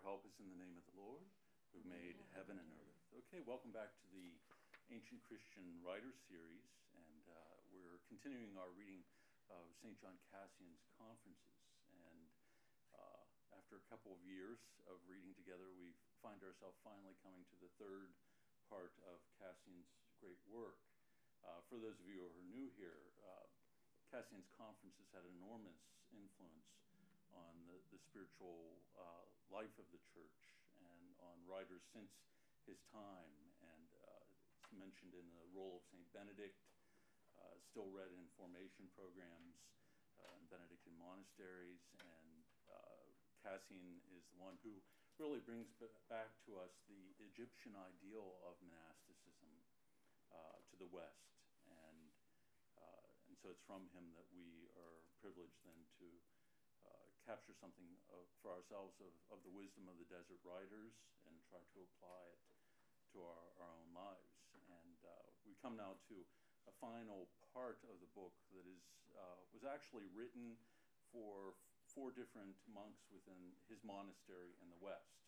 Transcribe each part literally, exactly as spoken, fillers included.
help is in the name of the Lord, who made heaven and earth. Okay, welcome back to the Ancient Christian Writers series, and uh, we're continuing our reading of Saint John Cassian's Conferences. And uh, after a couple of years of reading together, we find ourselves finally coming to the third part of Cassian's great work. Uh, for those of you who are new here, uh, Cassian's Conferences had enormous influence on the, the spiritual uh, life of the church and on writers since his time. And uh, it's mentioned in the role of Saint Benedict, uh, still read in formation programs uh, in Benedictine monasteries. And uh, Cassian is the one who really brings b- back to us the Egyptian ideal of monasticism uh, to the West. And, uh, and so it's from him that we are privileged then to Uh, capture something uh, for ourselves of, of the wisdom of the desert writers and try to apply it to our, our own lives. And uh, we come now to a final part of the book that is uh, was actually written for f- four different monks within his monastery in the West.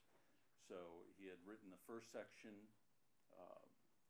So he had written the first section uh,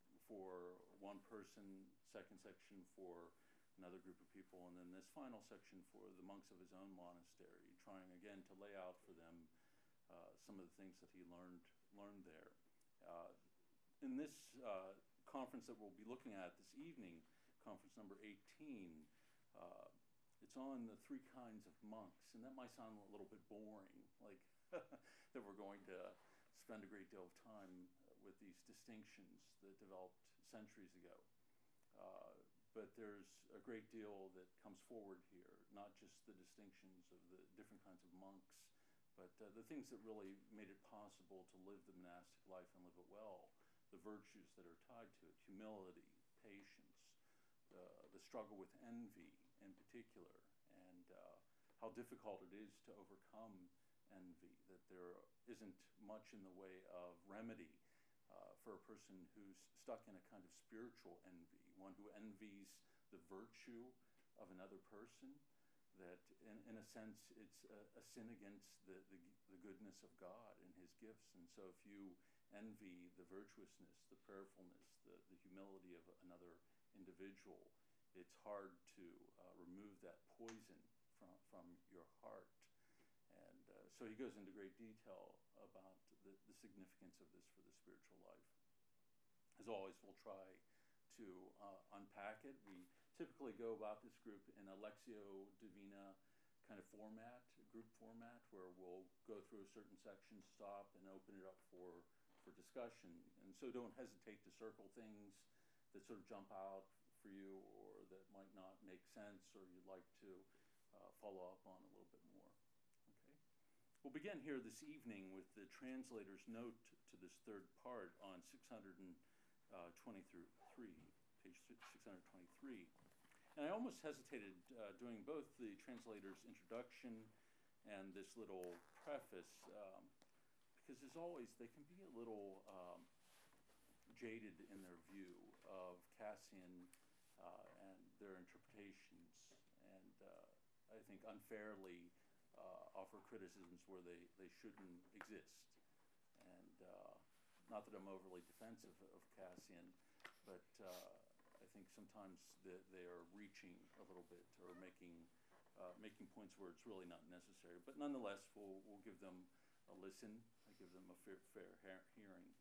for one person, second section for another group of people, and then this final section for the monks of his own monastery, trying again to lay out for them uh, some of the things that he learned learned there. Uh, in this uh, conference that we'll be looking at this evening, conference number eighteen, uh, it's on the three kinds of monks, and that might sound a little bit boring, like that we're going to spend a great deal of time with these distinctions that developed centuries ago. Uh, But there's a great deal that comes forward here, not just the distinctions of the different kinds of monks, but uh, the things that really made it possible to live the monastic life and live it well, the virtues that are tied to it, humility, patience, uh, the struggle with envy in particular, and uh, how difficult it is to overcome envy, that there isn't much in the way of remedy Uh, for a person who's stuck in a kind of spiritual envy, one who envies the virtue of another person, that in, in a sense it's a, a sin against the, the, the goodness of God and his gifts. And so if you envy the virtuousness, the prayerfulness, the, the humility of another individual, it's hard to uh, remove that poison from, from your heart. And uh, so he goes into great detail about the, the significance of this for the spiritual life. As always, we'll try to uh, unpack it. We typically go about this group in a Lectio Divina kind of format, group format, where we'll go through a certain section, stop, and open it up for, for discussion. And so don't hesitate to circle things that sort of jump out for you or that might not make sense or you'd like to uh, follow up on a little bit more. Okay. We'll begin here this evening with the translator's note to this third part on six hundred twenty-three, page six hundred twenty-three. And I almost hesitated uh, doing both the translator's introduction and this little preface, um, because as always, they can be a little um, jaded in their view of Cassian uh, and their interpretations, and uh, I think unfairly Uh, offer criticisms where they, they shouldn't exist. And uh, not that I'm overly defensive of Cassian, but uh, I think sometimes the, they are reaching a little bit or making uh, making points where it's really not necessary. But nonetheless, we'll, we'll give them a listen. I give them a fair, fair he- hearing.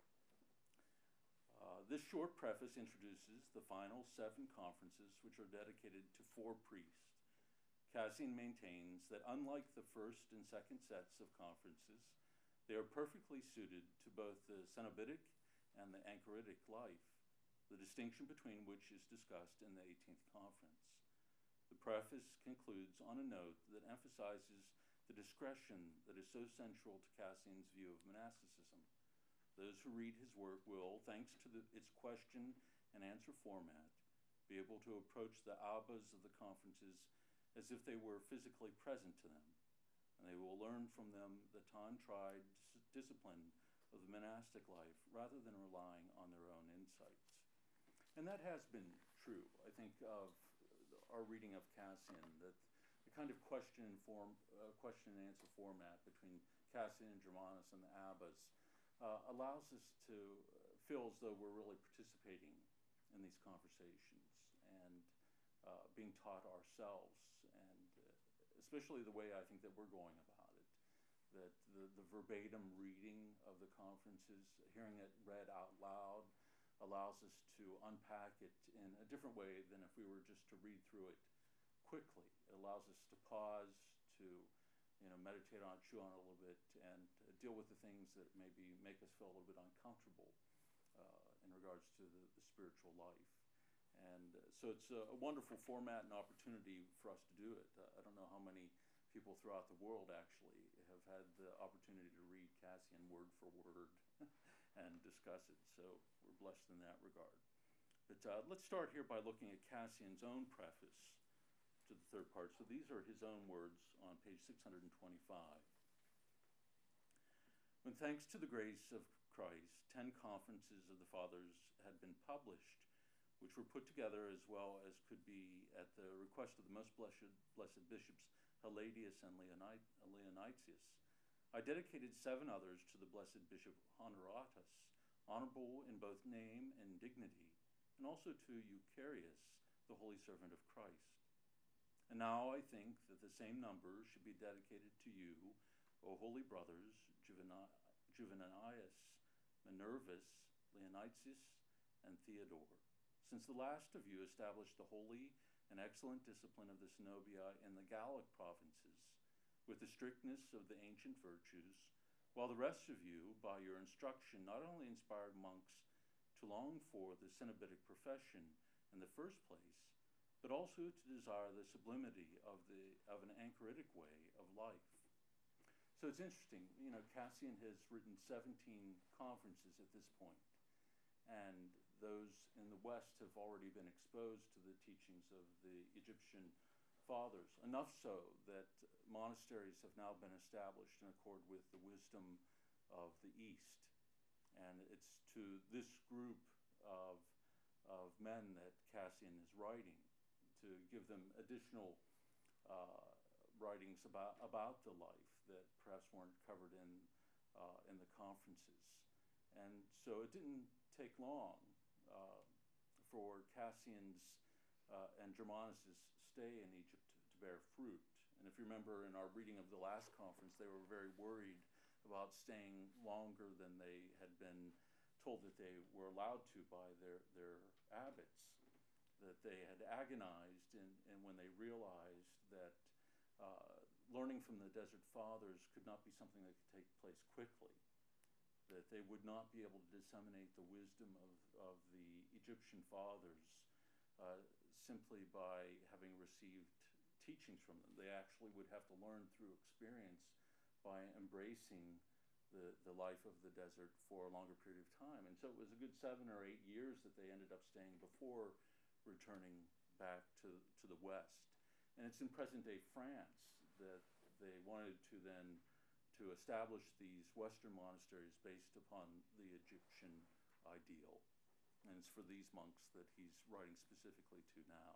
Uh, this short preface introduces the final seven conferences, which are dedicated to four priests. Cassian maintains that unlike the first and second sets of conferences, they are perfectly suited to both the Cenobitic and the Anchoritic life, the distinction between which is discussed in the eighteenth conference. The preface concludes on a note that emphasizes the discretion that is so central to Cassian's view of monasticism. Those who read his work will, thanks to the, its question and answer format, be able to approach the abbas of the conferences as if they were physically present to them, and they will learn from them the time-tried dis- discipline of the monastic life rather than relying on their own insights. And that has been true, I think, of our reading of Cassian, that the kind of question and form, uh, question and answer format between Cassian and Germanus and the Abbas uh, allows us to feel as though we're really participating in these conversations and uh, being taught ourselves, and uh, especially the way I think that we're going about it, that the, the verbatim reading of the conferences, hearing it read out loud, allows us to unpack it in a different way than if we were just to read through it quickly. It allows us to pause, to you know, meditate on it, chew on it a little bit, and uh, deal with the things that maybe make us feel a little bit uncomfortable uh, in regards to the, the spiritual life. And uh, so it's a, a wonderful format and opportunity for us to do it. Uh, I don't know how many people throughout the world actually have had the opportunity to read Cassian word for word and discuss it. So we're blessed in that regard. But uh, let's start here by looking at Cassian's own preface to the third part. So these are his own words on page six hundred twenty-five. When thanks to the grace of Christ, ten conferences of the fathers had been published, which were put together as well as could be at the request of the most blessed, blessed bishops Halladius and Leonitius, I dedicated seven others to the blessed Bishop Honoratus, honorable in both name and dignity, and also to Eucharius, the holy servant of Christ. And now I think that the same number should be dedicated to you, O holy brothers, Juveni- Juvenius, Minervus, Leonitius, and Theodore, since the last of you established the holy and excellent discipline of the Cenobia in the Gallic provinces, with the strictness of the ancient virtues, while the rest of you, by your instruction, not only inspired monks to long for the Cenobitic profession in the first place, but also to desire the sublimity of the of an anchoritic way of life. So it's interesting, you know, Cassian has written seventeen conferences at this point, and those in the West have already been exposed to the teachings of the Egyptian fathers, enough so that monasteries have now been established in accord with the wisdom of the East. And it's to this group of, of men that Cassian is writing, to give them additional uh, writings about, about the life that perhaps weren't covered in, uh, in the conferences. And so it didn't take long uh, for Cassian's uh, and Germanus's stay in Egypt to bear fruit. And if you remember in our reading of the last conference, they were very worried about staying longer than they had been told that they were allowed to by their, their abbots, that they had agonized in, and when they realized that uh, learning from the Desert Fathers could not be something that could take place quickly, that they would not be able to disseminate the wisdom of, of the Egyptian fathers uh, simply by having received teachings from them. They actually would have to learn through experience by embracing the, the life of the desert for a longer period of time. And so it was a good seven or eight years that they ended up staying before returning back to, to the West. And it's in present-day France that they wanted to then to establish these Western monasteries based upon the Egyptian ideal. And it's for these monks that he's writing specifically to now.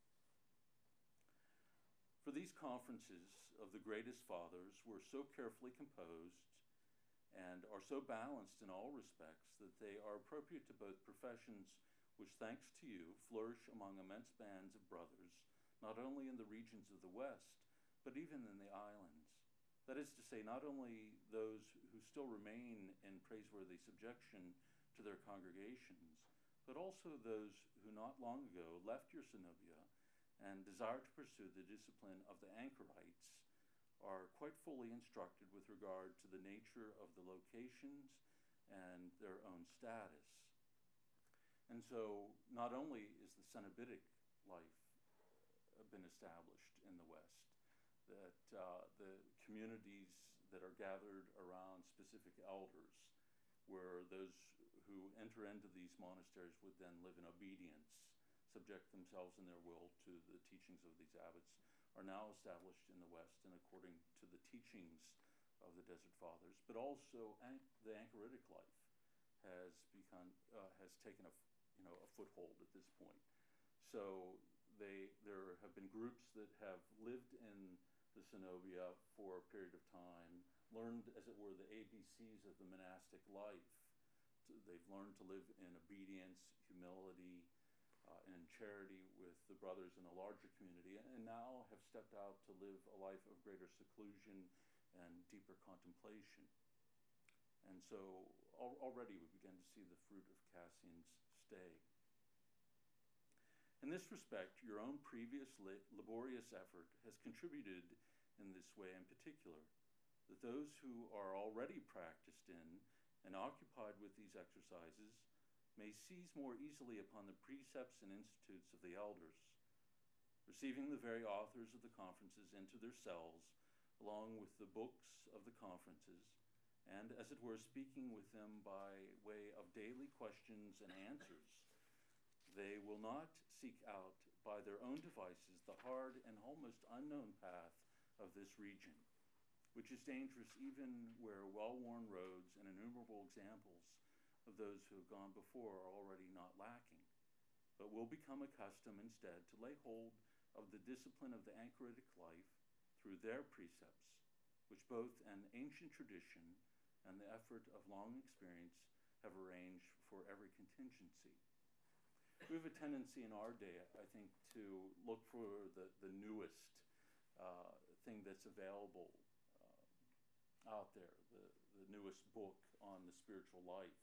For these conferences of the greatest fathers were so carefully composed and are so balanced in all respects that they are appropriate to both professions which, thanks to you, flourish among immense bands of brothers, not only in the regions of the West, but even in the islands. That is to say, not only those who still remain in praiseworthy subjection to their congregations, but also those who not long ago left your Cenobia and desire to pursue the discipline of the anchorites, are quite fully instructed with regard to the nature of the locations and their own status. And so not only is the Cenobitic life been established in the West, that uh, the communities that are gathered around specific elders, where those who enter into these monasteries would then live in obedience, subject themselves in their will to the teachings of these abbots, are now established in the West and according to the teachings of the Desert Fathers. But also an- the anchoritic life has become uh, has taken a you know a foothold at this point. So they there have been groups that have lived in the Cenobia for a period of time, learned, as it were, the A B Cs of the monastic life. They've learned to live in obedience, humility, uh, and in charity with the brothers in a larger community, and now have stepped out to live a life of greater seclusion and deeper contemplation. And so al- already we begin to see the fruit of Cassian's stay. In this respect, your own previous la- laborious effort has contributed in this way in particular, that those who are already practiced in and occupied with these exercises may seize more easily upon the precepts and institutes of the elders, receiving the very authors of the conferences into their cells, along with the books of the conferences, and, as it were, speaking with them by way of daily questions and answers. They will not seek out by their own devices the hard and almost unknown path of this region, which is dangerous even where well-worn roads and innumerable examples of those who have gone before are already not lacking, but will become accustomed instead to lay hold of the discipline of the anchoritic life through their precepts, which both an ancient tradition and the effort of long experience have arranged for every contingency. We have a tendency in our day, I think, to look for the, the newest uh, thing that's available uh, out there, the, the newest book on the spiritual life.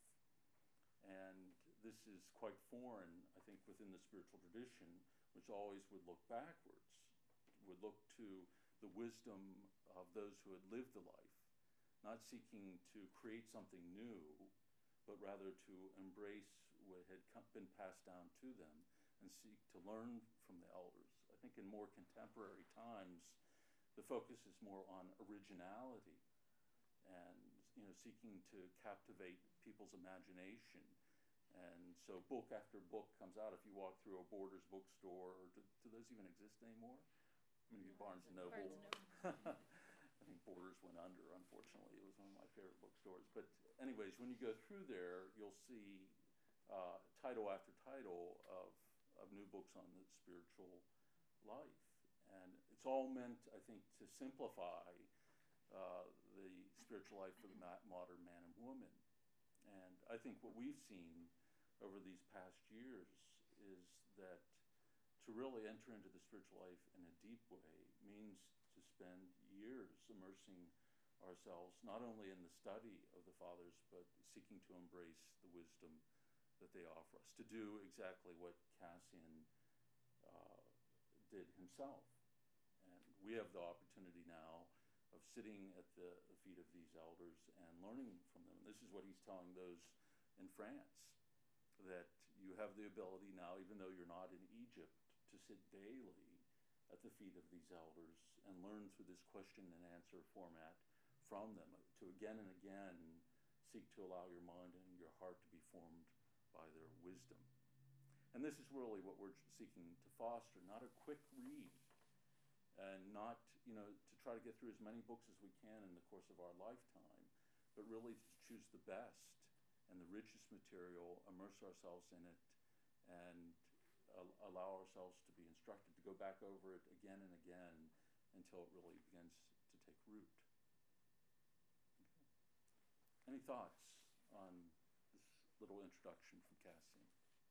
And this is quite foreign, I think, within the spiritual tradition, which always would look backwards, would look to the wisdom of those who had lived the life, not seeking to create something new, but rather to embrace what had come, been passed down to them and seek to learn from the elders. I think in more contemporary times, the focus is more on originality and, you know, seeking to captivate people's imagination. And so book after book comes out. If you walk through a Borders bookstore, or do, do those even exist anymore? I mean, Barnes and Noble. Barnes and Noble. I think Borders went under, unfortunately. It was one of my favorite bookstores. But anyways, when you go through there, you'll see uh, title after title of, of new books on the spiritual life. And it's all meant, I think, to simplify uh, the spiritual life for the modern man and woman. And I think what we've seen over these past years is that to really enter into the spiritual life in a deep way means to spend years immersing ourselves not only in the study of the fathers, but seeking to embrace the wisdom that they offer us, to do exactly what Cassian uh, did himself. And we have the opportunity now of sitting at the feet of these elders and learning from them. And this is what he's telling those in France, that you have the ability now, even though you're not in Egypt, to sit daily at the feet of these elders and learn through this question and answer format from them, to again and again seek to allow your mind and your heart to be formed by their wisdom. And this is really what we're seeking to foster, not a quick read, and not, you know, to try to get through as many books as we can in the course of our lifetime, but really to choose the best and the richest material, immerse ourselves in it, and uh, allow ourselves to be instructed to go back over it again and again until it really begins to take root. Okay. Any thoughts on this little introduction from Cassian?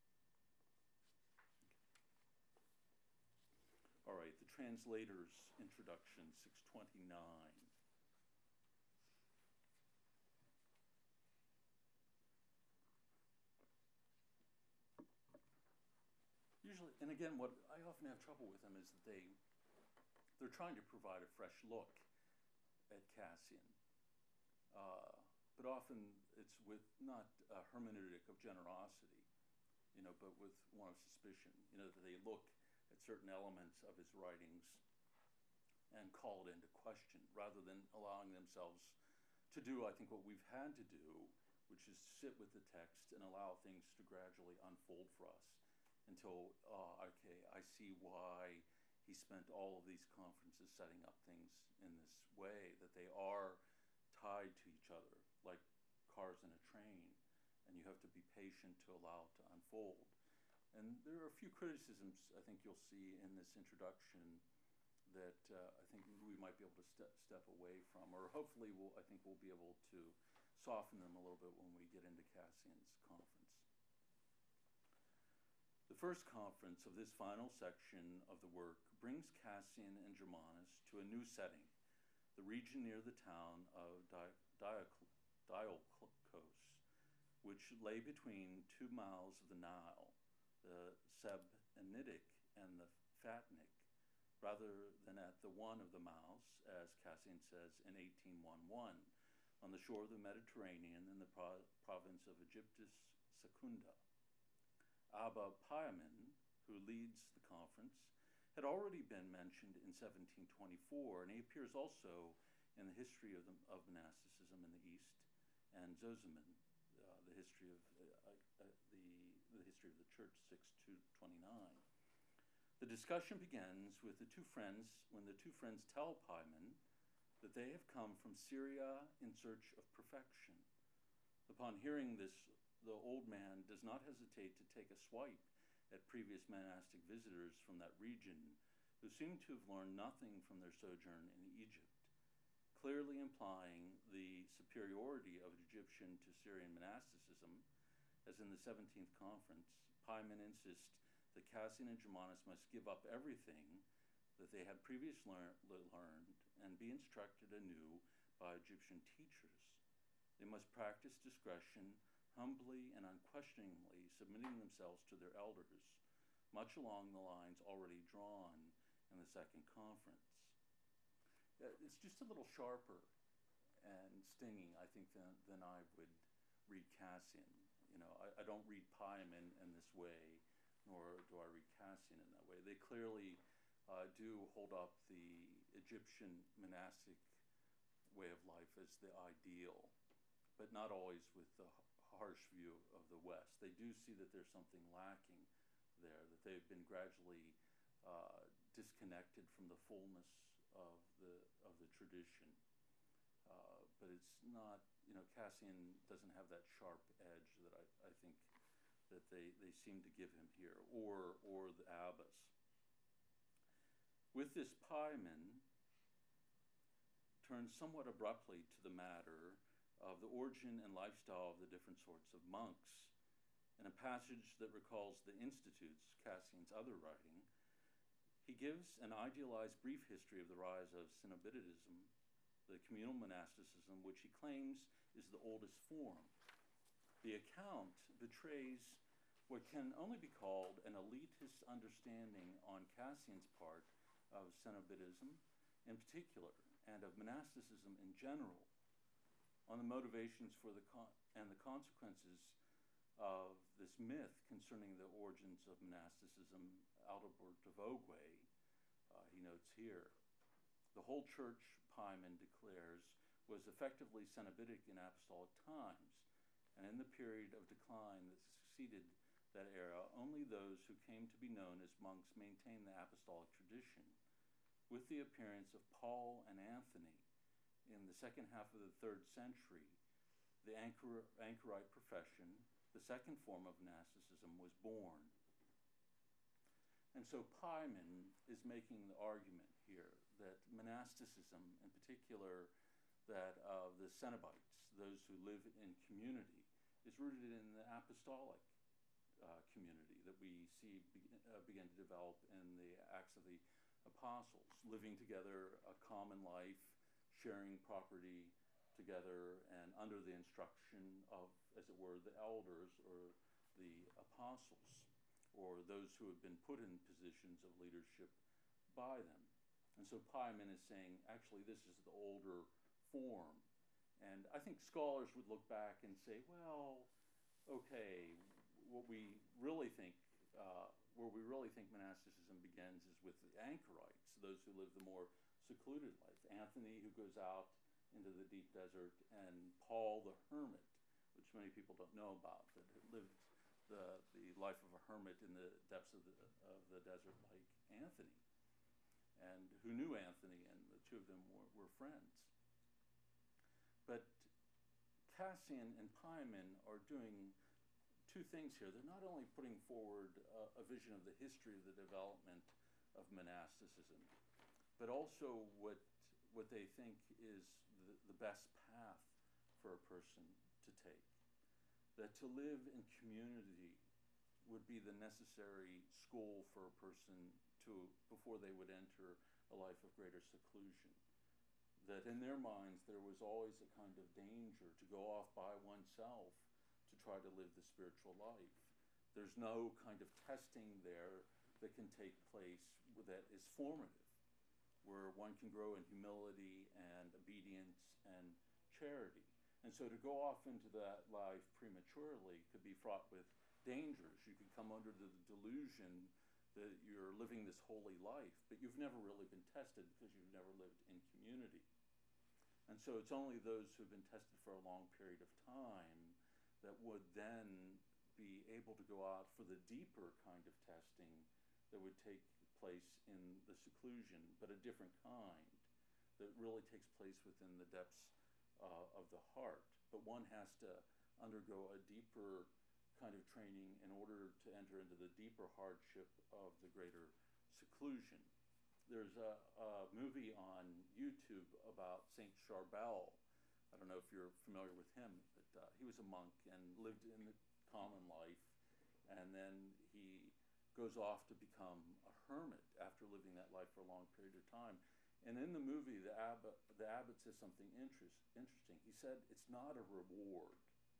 Okay. All right, the translator's introduction, six twenty-nine. Usually, and again, what I often have trouble with them is that they, they're trying to provide a fresh look at Cassian. Uh, but often it's with not a hermeneutic of generosity, you know, but with one of suspicion. You know, that they look at certain elements of his writings and call it into question, rather than allowing themselves to do, I think, what we've had to do, which is sit with the text and allow things to gradually unfold for us until, uh, okay, I see why he spent all of these conferences setting up things in this way, that they are tied to each other, like cars in a train, and you have to be patient to allow it to unfold. And there are a few criticisms I think you'll see in this introduction that uh, I think we might be able to step, step away from, or hopefully we'll, I think we'll be able to soften them a little bit when we get into Cassian's conference. The first conference of this final section of the work brings Cassian and Germanus to a new setting, the region near the town of Di- Diocl- Diolkos, which lay between two mouths of the Nile, the Sebennytic and the Phatnik, rather than at the one of the mouths, as Cassian says in eighteen eleven, on the shore of the Mediterranean in the pro- province of Aegyptus Secunda. Abba Piamin, who leads the conference, had already been mentioned in seventeen twenty-four, and he appears also in the history of, the, of monasticism in the East, and Zosimon, uh, the history of uh, uh, the, the history of the church, six two twenty-nine. The discussion begins with the two friends, when the two friends tell Piamin that they have come from Syria in search of perfection. Upon hearing this, the old man does not hesitate to take a swipe at previous monastic visitors from that region who seem to have learned nothing from their sojourn in Egypt, clearly implying the superiority of Egyptian to Syrian monasticism. As in the seventeenth conference, Piamin insists that Cassian and Germanus must give up everything that they had previously lear- learned and be instructed anew by Egyptian teachers. They must practice discretion, humbly and unquestioningly submitting themselves to their elders, much along the lines already drawn in the second conference. Uh, It's just a little sharper and stinging, I think, than, than I would read Cassian. You know, I, I don't read Piamin in this way, nor do I read Cassian in that way. They clearly uh, do hold up the Egyptian monastic way of life as the ideal, but not always with the harsh view of the West. They do see that there's something lacking there, that they've been gradually uh, disconnected from the fullness of the of the tradition. Uh, but it's not, you know, Cassian doesn't have that sharp edge that I, I think that they, they seem to give him here, or or the abbas. With this, Piamin turns somewhat abruptly to the matter of the origin and lifestyle of the different sorts of monks. In a passage that recalls the Institutes, Cassian's other writing, he gives an idealized brief history of the rise of Cenobitism, the communal monasticism, which he claims is the oldest form. The account betrays what can only be called an elitist understanding on Cassian's part of Cenobitism in particular, and of monasticism in general, on the motivations for the con- and the consequences of this myth concerning the origins of monasticism. Adalbert de Vogüé, uh, he notes here, the whole church, Piamin declares, was effectively Cenobitic in apostolic times, and in the period of decline that succeeded that era, only those who came to be known as monks maintained the apostolic tradition. With the appearance of Paul and Anthony in the second half of the third century, the anchor, anchorite profession, the second form of monasticism, was born. And so Piamin is making the argument here that monasticism, in particular that of the Cenobites, those who live in community, is rooted in the apostolic uh, community that we see be, uh, begin to develop in the Acts of the Apostles, living together a common life, sharing property together, and under the instruction of, as it were, the elders or the apostles, or those who have been put in positions of leadership by them. And so Piamin is saying, actually, this is the older form. And I think scholars would look back and say, well, okay, what we really think, uh, where we really think monasticism begins is with the anchorites, those who live the more secluded life. Anthony, who goes out into the deep desert, and Paul the hermit, which many people don't know about, that lived the, the life of a hermit in the depths of the, of the desert like Anthony, and who knew Anthony, and the two of them were, were friends. But Cassian and Piamin are doing two things here. They're not only putting forward a, a vision of the history of the development of monasticism, but also what what they think is the, the best path for a person to take. That to live in community would be the necessary school for a person to before they would enter a life of greater seclusion. That in their minds there was always a kind of danger to go off by oneself to try to live the spiritual life. There's no kind of testing there that can take place that is formative, where one can grow in humility and obedience and charity. And so to go off into that life prematurely could be fraught with dangers. You could come under the delusion that you're living this holy life, but you've never really been tested because you've never lived in community. And so it's only those who've been tested for a long period of time that would then be able to go out for the deeper kind of testing that would take place in the seclusion, but a different kind that really takes place within the depths uh, of the heart. But one has to undergo a deeper kind of training in order to enter into the deeper hardship of the greater seclusion. There's a, a movie on YouTube about Saint Charbel. I don't know if you're familiar with him, but uh, he was a monk and lived in the common life, and then he goes off to become a hermit after living that life for a long period of time. And in the movie, the abbot, the abbot says something interest, interesting. He said it's not a reward,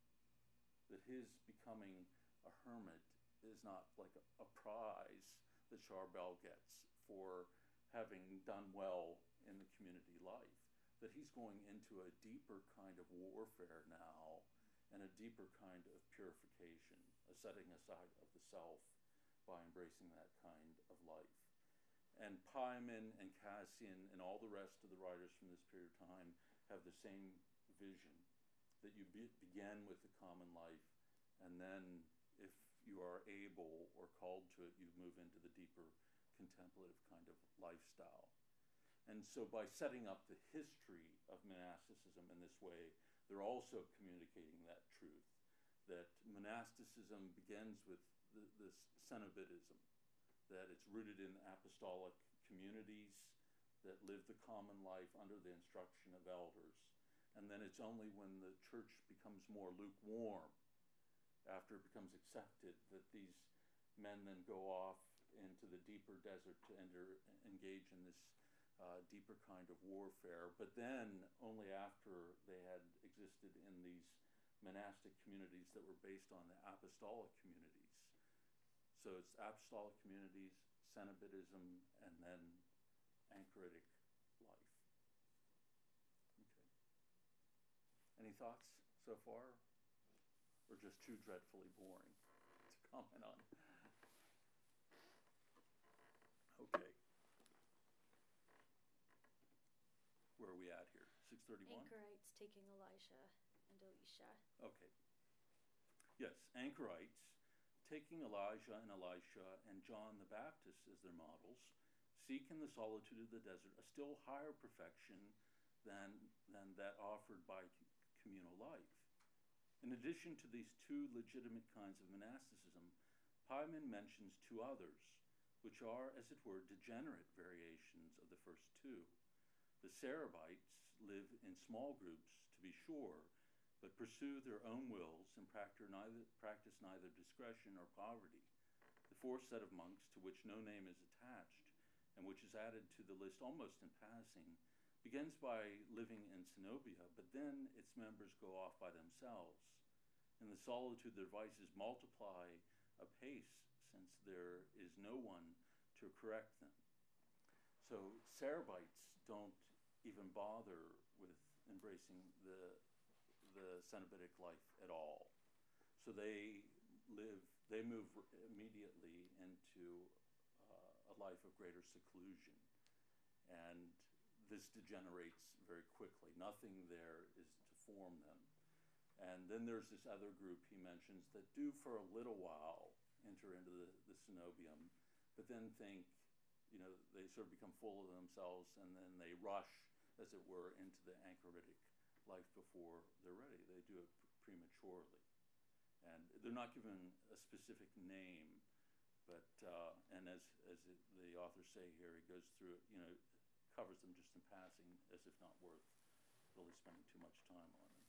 that his becoming a hermit is not like a, a prize that Charbel gets for having done well in the community life, that he's going into a deeper kind of warfare now and a deeper kind of purification, a setting aside of the self by embracing that kind of life. And Paimon and Cassian and all the rest of the writers from this period of time have the same vision, that you be, begin with the common life, and then if you are able or called to it, you move into the deeper contemplative kind of lifestyle. And so by setting up the history of monasticism in this way, they're also communicating that truth, that monasticism begins with the, this cenobitism, that it's rooted in apostolic communities that live the common life under the instruction of elders. And then it's only when the church becomes more lukewarm, after it becomes accepted, that these men then go off into the deeper desert to enter, engage in this uh, deeper kind of warfare. But then only after they had existed in these monastic communities that were based on the apostolic communities. So it's apostolic communities, cenobitism, and then anchoritic life. Okay. Any thoughts so far? Or just too dreadfully boring to comment on? Okay. Where are we at here? six thirty-one? Anchorites taking Elijah and Elisha. Okay. Yes, anchorites taking Elijah and Elisha and John the Baptist as their models seek in the solitude of the desert a still higher perfection than, than that offered by communal life. In addition to these two legitimate kinds of monasticism, Paimon mentions two others, which are, as it were, degenerate variations of the first two. The Cerebites live in small groups, to be sure, but pursue their own wills and practice neither, practice neither discretion nor poverty. The fourth set of monks, to which no name is attached, and which is added to the list almost in passing, begins by living in Cenobia, but then its members go off by themselves. In the solitude, their vices multiply apace, since there is no one to correct them. So Cerebites don't even bother with embracing the, the cenobitic life at all. So they live, they move immediately into uh, a life of greater seclusion. And this degenerates very quickly. Nothing there is to form them. And then there's this other group he mentions that do for a little while enter into the, the cenobium, but then think, you know, they sort of become full of themselves, and then they rush, as it were, into the anchoritic life before they're ready. They do it prematurely. And they're not given a specific name, but, uh, and as, as it, the authors say here, he goes through, you know, covers them just in passing, as if not worth really spending too much time on them.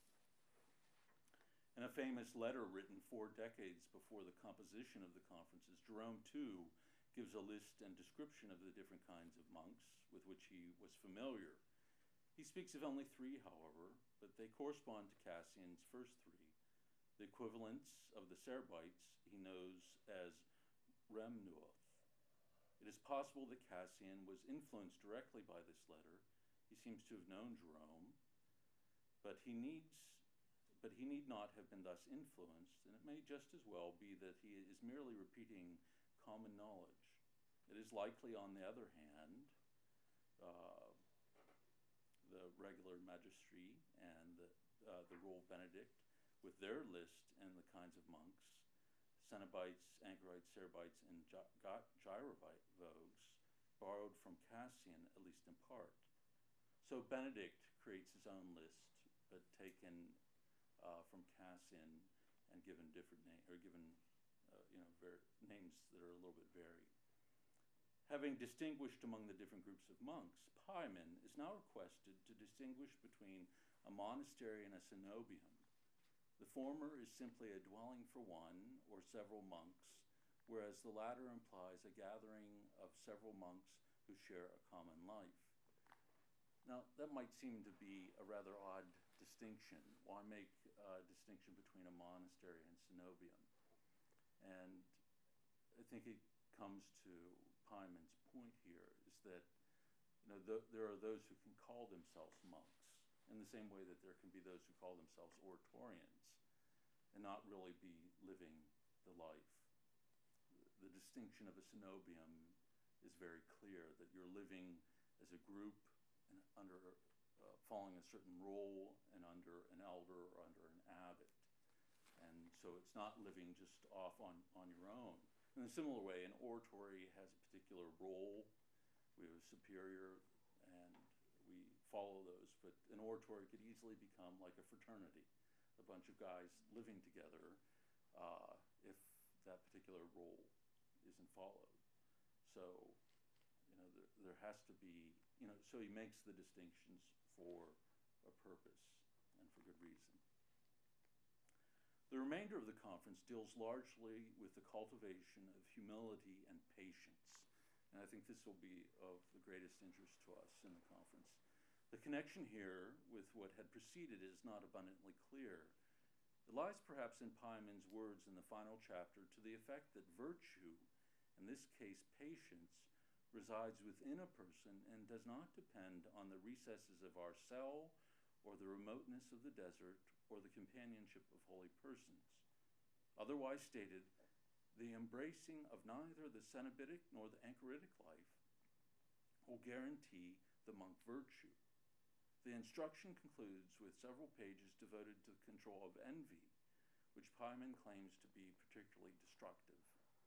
In a famous letter written four decades before the composition of the conferences, Jerome too gives a list and description of the different kinds of monks with which he was familiar. He speaks of only three, however, but they correspond to Cassian's first three. The equivalents of the Serbites he knows as Remnuoth. It is possible that Cassian was influenced directly by this letter. He seems to have known Jerome, but he needs, but he need not have been thus influenced, and it may just as well be that he is merely repeating common knowledge. It is likely, on the other hand, uh, the regular magistri and the, uh, the rule of Benedict, with their list and the kinds of monks, Cenobites, Anchorites, Serbites, and Gyrovogues, borrowed from Cassian, at least in part. So Benedict creates his own list, but taken uh, from Cassian and given different names, or given uh, you know ver- names that are a little bit varied. Having distinguished among the different groups of monks, Paimon is now requested to distinguish between a monastery and a cenobium. The former is simply a dwelling for one or several monks, whereas the latter implies a gathering of several monks who share a common life. Now, that might seem to be a rather odd distinction. Why make a distinction between a monastery and cenobium? And I think it comes to Paimon's point here, is that you know, th- there are those who can call themselves monks, in the same way that there can be those who call themselves oratorians and not really be living the life. The, the distinction of a cenobium is very clear, that you're living as a group and under uh, following a certain rule and under an elder or under an abbot. And so it's not living just off on, on your own. In a similar way, an oratory has a particular role. We have a superior, and we follow those, but an oratory could easily become like a fraternity, a bunch of guys living together uh, if that particular role isn't followed. So, you know, there, there has to be, you know, so he makes the distinctions for a purpose and for good reason. The remainder of the conference deals largely with the cultivation of humility and patience. And I think this will be of the greatest interest to us in the conference. The connection here with what had preceded is not abundantly clear. It lies perhaps in Paimon's words in the final chapter to the effect that virtue, in this case patience, resides within a person and does not depend on the recesses of our cell or the remoteness of the desert or the companionship of holy persons. Otherwise stated, the embracing of neither the Cenobitic nor the Anchoritic life will guarantee the monk virtue. The instruction concludes with several pages devoted to the control of envy, which Paimon claims to be particularly destructive.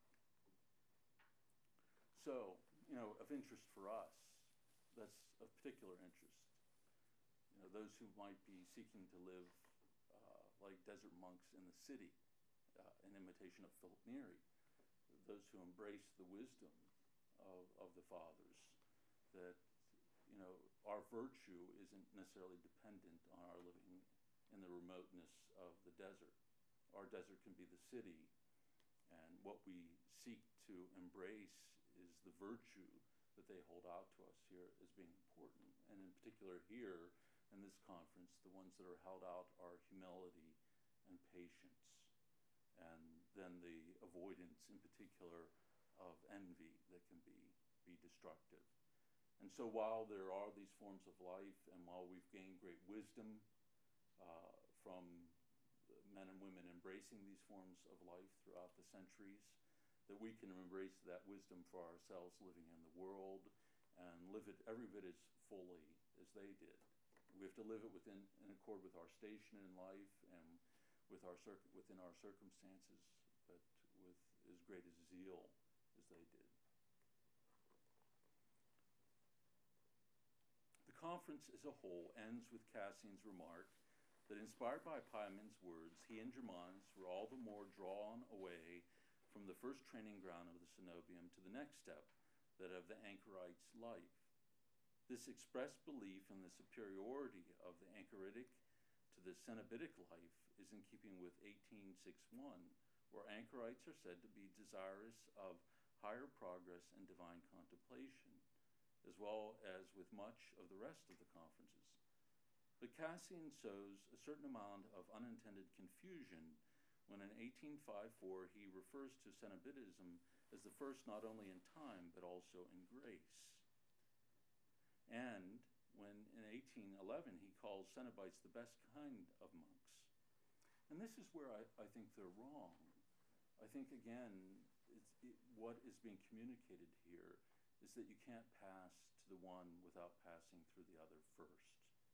So, you know, of interest for us, that's of particular interest. You know, those who might be seeking to live uh, like desert monks in the city, uh, in imitation of Philip Neri, those who embrace the wisdom of, of the fathers, that you know, our virtue isn't necessarily dependent on our living in the remoteness of the desert. Our desert can be the city, and what we seek to embrace is the virtue that they hold out to us here as being important. And in particular here, in this conference, the ones that are held out are humility and patience, and then the avoidance in particular of envy that can be, be destructive. And so while there are these forms of life, and while we've gained great wisdom uh, from men and women embracing these forms of life throughout the centuries, that we can embrace that wisdom for ourselves living in the world and live it every bit as fully as they did. We have to live it within, in accord with our station in life and with our cir- within our circumstances, but with as great a zeal as they did. The conference as a whole ends with Cassian's remark that, inspired by Paimon's words, he and Germanus were all the more drawn away from the first training ground of the cenobium to the next step, that of the anchorite's life. This expressed belief in the superiority of the Anchoritic to the Cenobitic life is in keeping with eighteen sixty-one, where Anchorites are said to be desirous of higher progress and divine contemplation, as well as with much of the rest of the conferences. But Cassian sows a certain amount of unintended confusion when in eighteen fifty-four he refers to Cenobitism as the first not only in time but also in grace. And when in eighteen eleven he calls Cenobites the best kind of monks. And this is where I, I think they're wrong. I think, again, it's, it, what is being communicated here is that you can't pass to the one without passing through the other first.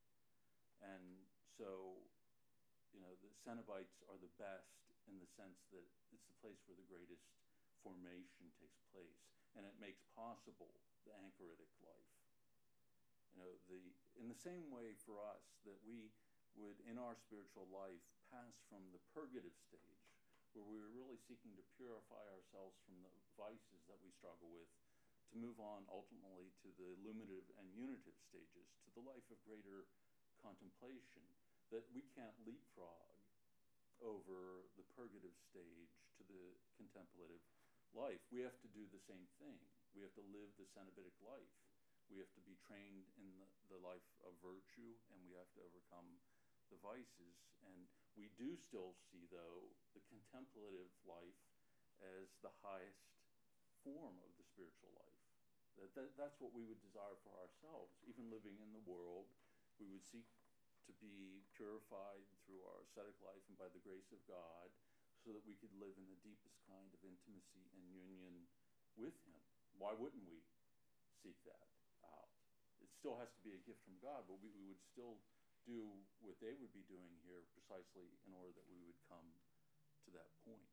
And so, you know, the Cenobites are the best in the sense that it's the place where the greatest formation takes place, and it makes possible the Anchoritic life. You know, the in the same way for us that we would, in our spiritual life, pass from the purgative stage, where we were really seeking to purify ourselves from the vices that we struggle with, to move on ultimately to the illuminative and unitive stages, to the life of greater contemplation, that we can't leapfrog over the purgative stage to the contemplative life. We have to do the same thing. We have to live the Cenobitic life. We have to be trained in the, the life of virtue, and we have to overcome the vices. And we do still see, though, the contemplative life as the highest form of the spiritual life. That, that, that's what we would desire for ourselves. Even living in the world, we would seek to be purified through our ascetic life and by the grace of God, so that we could live in the deepest kind of intimacy and union with Him. Why wouldn't we seek that out? It still has to be a gift from God, but we, we would still do what they would be doing here precisely in order that we would come to that point.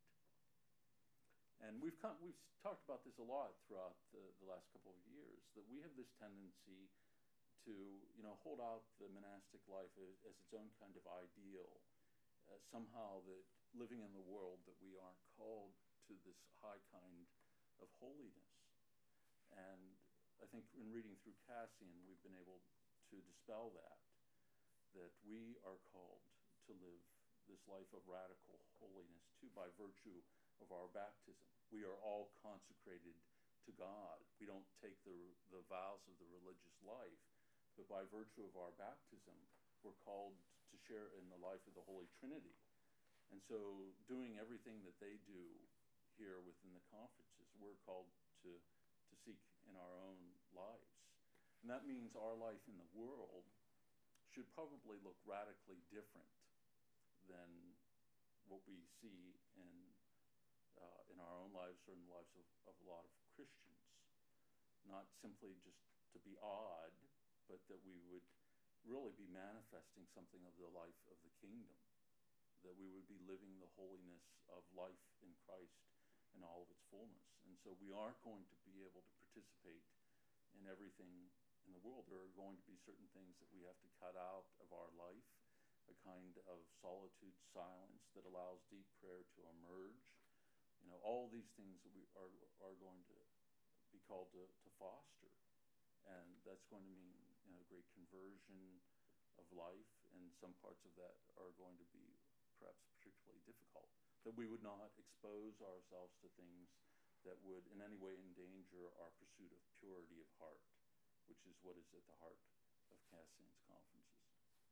And we've come, we've talked about this a lot throughout the, the last couple of years, that we have this tendency to, you know, hold out the monastic life as, as its own kind of ideal. Uh, somehow that living in the world that we aren't called to this high kind of holiness. And I think in reading through Cassian, we've been able to dispel that, that we are called to live this life of radical holiness too by virtue of our baptism. We are all consecrated to God. We don't take the, the vows of the religious life, but by virtue of our baptism, we're called to share in the life of the Holy Trinity. And so doing everything that they do here within the conferences, we're called to, to seek in our own lives. And that means our life in the world should probably look radically different than what we see in, uh, in our own lives or in the lives of, of a lot of Christians. Not simply just to be odd, but that we would really be manifesting something of the life of the kingdom, that we would be living the holiness of life in Christ in all of its fullness. And so we aren't going to be able to participate in everything in the world. There are going to be certain things that we have to cut out of our life, a kind of solitude, silence that allows deep prayer to emerge. You know, all these things that we are, are going to be called to, to foster. And that's going to mean, you know, great conversion of life, and some parts of that are going to be perhaps particularly difficult. That we would not expose ourselves to things that would in any way endanger our pursuit of purity of heart, which is what is at the heart of Cassian's conferences.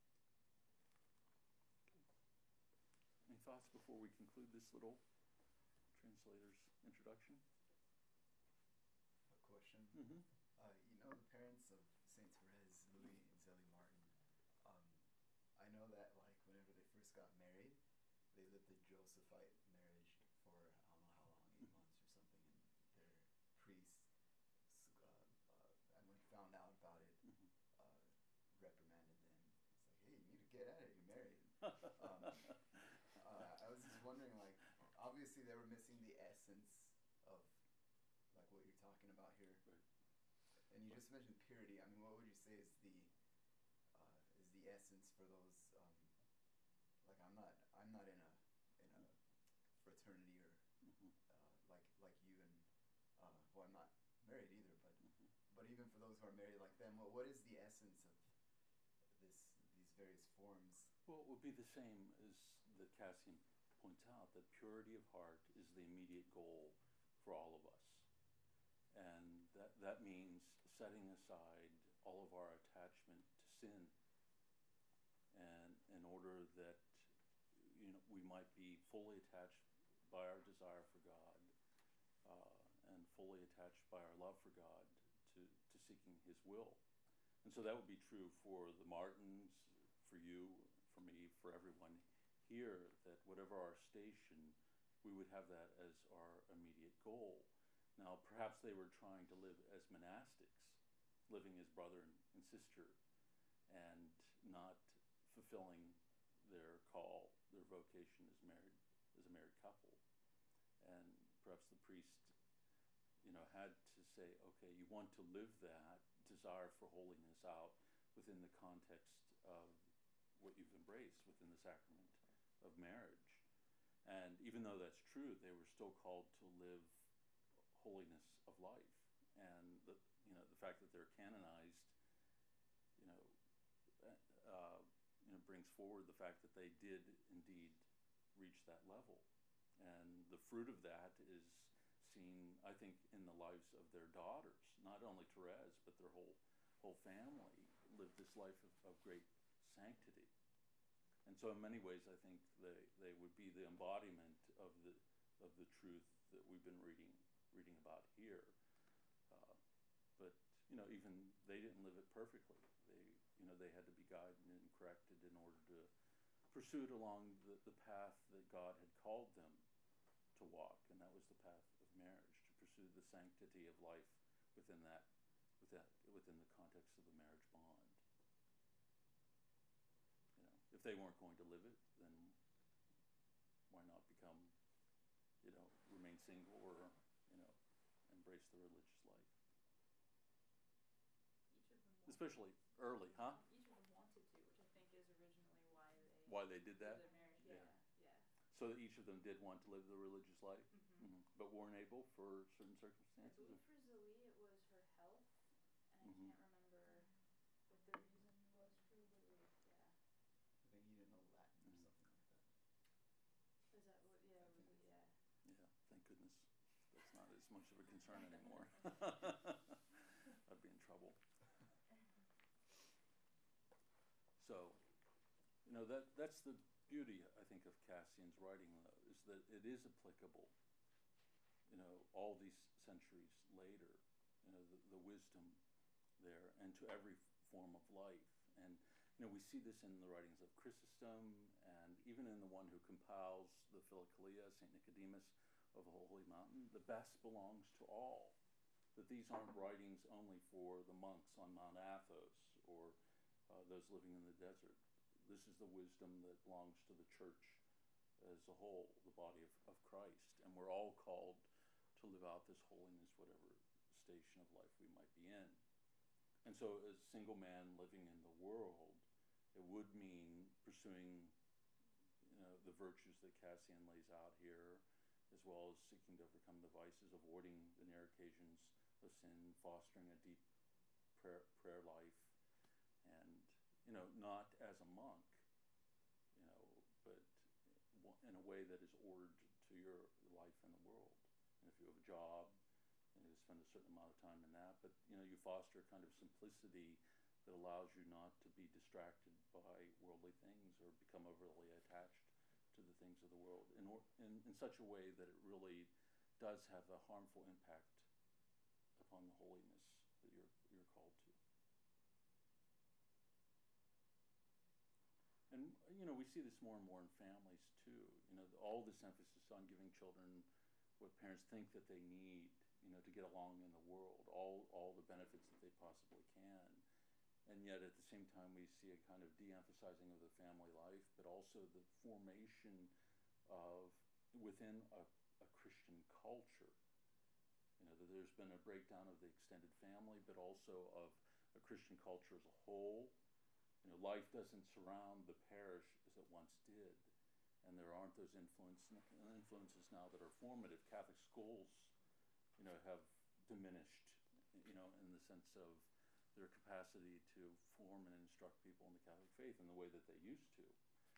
Any thoughts before we conclude this little translator's introduction? A question. Mm-hmm. Uh, you know the parents of Saint Therese, Louis and Zélie Martin. Um, I know that like whenever they first got married, they lived the Josephite marriage for I don't know how long, eight Mm-hmm. months or something, and their priest, uh, uh, and when he found out about it, Mm-hmm. uh, reprimanded them. It's like, hey, you need to get at it. You're married. um, uh, I was just wondering, like, obviously they were missing the essence of like what you're talking about here. Right. And you just mentioned purity. I mean, what would you say is the uh, is the essence for those? Um, like, I'm not I'm not in a in a fraternity or Mm-hmm. uh, like like you and uh, well, I'm not married either. But Mm-hmm. but even for those who are married like them, what what is Well, it would be the same as that Cassian points out, that purity of heart is the immediate goal for all of us. And that, that means setting aside all of our attachment to sin, and in order that, you know, we might be fully attached by our desire for God, uh, and fully attached by our love for God to, to seeking His will. And so that would be true for the Martins, for you, for me, for everyone here, that whatever our station, we would have that as our immediate goal. Now, perhaps they were trying to live as monastics, living as brother and sister, and not fulfilling their call, their vocation as married, as a married couple. And perhaps the priest, you know, had to say, okay, you want to live that desire for holiness out within the context of what you've embraced within the sacrament of marriage. And even though that's true, they were still called to live holiness of life. And the, you know, the fact that they're canonized, you know, uh, you know, brings forward the fact that they did indeed reach that level. And the fruit of that is seen, I think, in the lives of their daughters. Not only Therese, but their whole whole family lived this life of, of great sanctity. And so in many ways, I think they, they would be the embodiment of the of the truth that we've been reading reading about here. Uh, but you know, even they didn't live it perfectly. They you know they had to be guided and corrected in order to pursue it along the, the path that God had called them to walk, and that was the path of marriage, to pursue the sanctity of life within that, with that within the context of the marriage bond. You know, if they weren't going to live it, then why not become, you know, remain single, or, you know, embrace the religious life? Each of them wanted, Especially early, huh? Each of them wanted to, which I think is originally why they Why they did that? Their marriage. Yeah, Yeah. yeah. So that each of them did want to live the religious life, Mm-hmm. mm-hmm. but weren't able for certain I circumstances. believe for Zoe it was her health, and Mhm. I can't remember what the reason was for Louis. Yeah. I think he didn't know Latin or Mm. something like that. Is that what? Yeah. I Was think it? Yeah. Yeah, thank goodness. That's not as much of a concern anymore. I'd be in trouble. So, you know, that that's the beauty, I think, of Cassian's writing, though, is that it is applicable, you know, all these centuries later, you know, the, the wisdom there, and to every form of life. And, you know, we see this in the writings of Chrysostom, and even in the one who compiles the Philokalia, Saint Nicodemus of the Holy Mountain. The best belongs to all. That these aren't writings only for the monks on Mount Athos, or uh, those living in the desert. This is the wisdom that belongs to the church as a whole, the body of, of Christ. And we're all called to live out this holiness, whatever station of life we might be in. And so as a single man living in the world, it would mean pursuing, you know, the virtues that Cassian lays out here, as well as seeking to overcome the vices, avoiding the near occasions of sin, fostering a deep prayer, prayer life, and, you know, not as a monk, you know, but in a way that is ordered to your life in the world. And if you have a job, you know, you spend a certain amount of time in that, but, you know, you foster a kind of simplicity that allows you not to be distracted by worldly things or become overly attached to the things of the world in, or, in, in such a way that it really does have a harmful impact upon the holiness that you're, you're called to. And, you know, we see this more and more in families, too. You know, all this emphasis on giving children what parents think that they need, you know, to get along in the world, all, all the benefits that they possibly can. And yet, at the same time, we see a kind of de-emphasizing of the family life, but also the formation of, within a, a Christian culture. You know, that there's been a breakdown of the extended family, but also of a Christian culture as a whole. You know, life doesn't surround the parish as it once did, and there aren't those influence, influences now that are formative. Catholic schools, you know, have diminished, you know, in the sense of their capacity to form and instruct people in the Catholic faith in the way that they used to.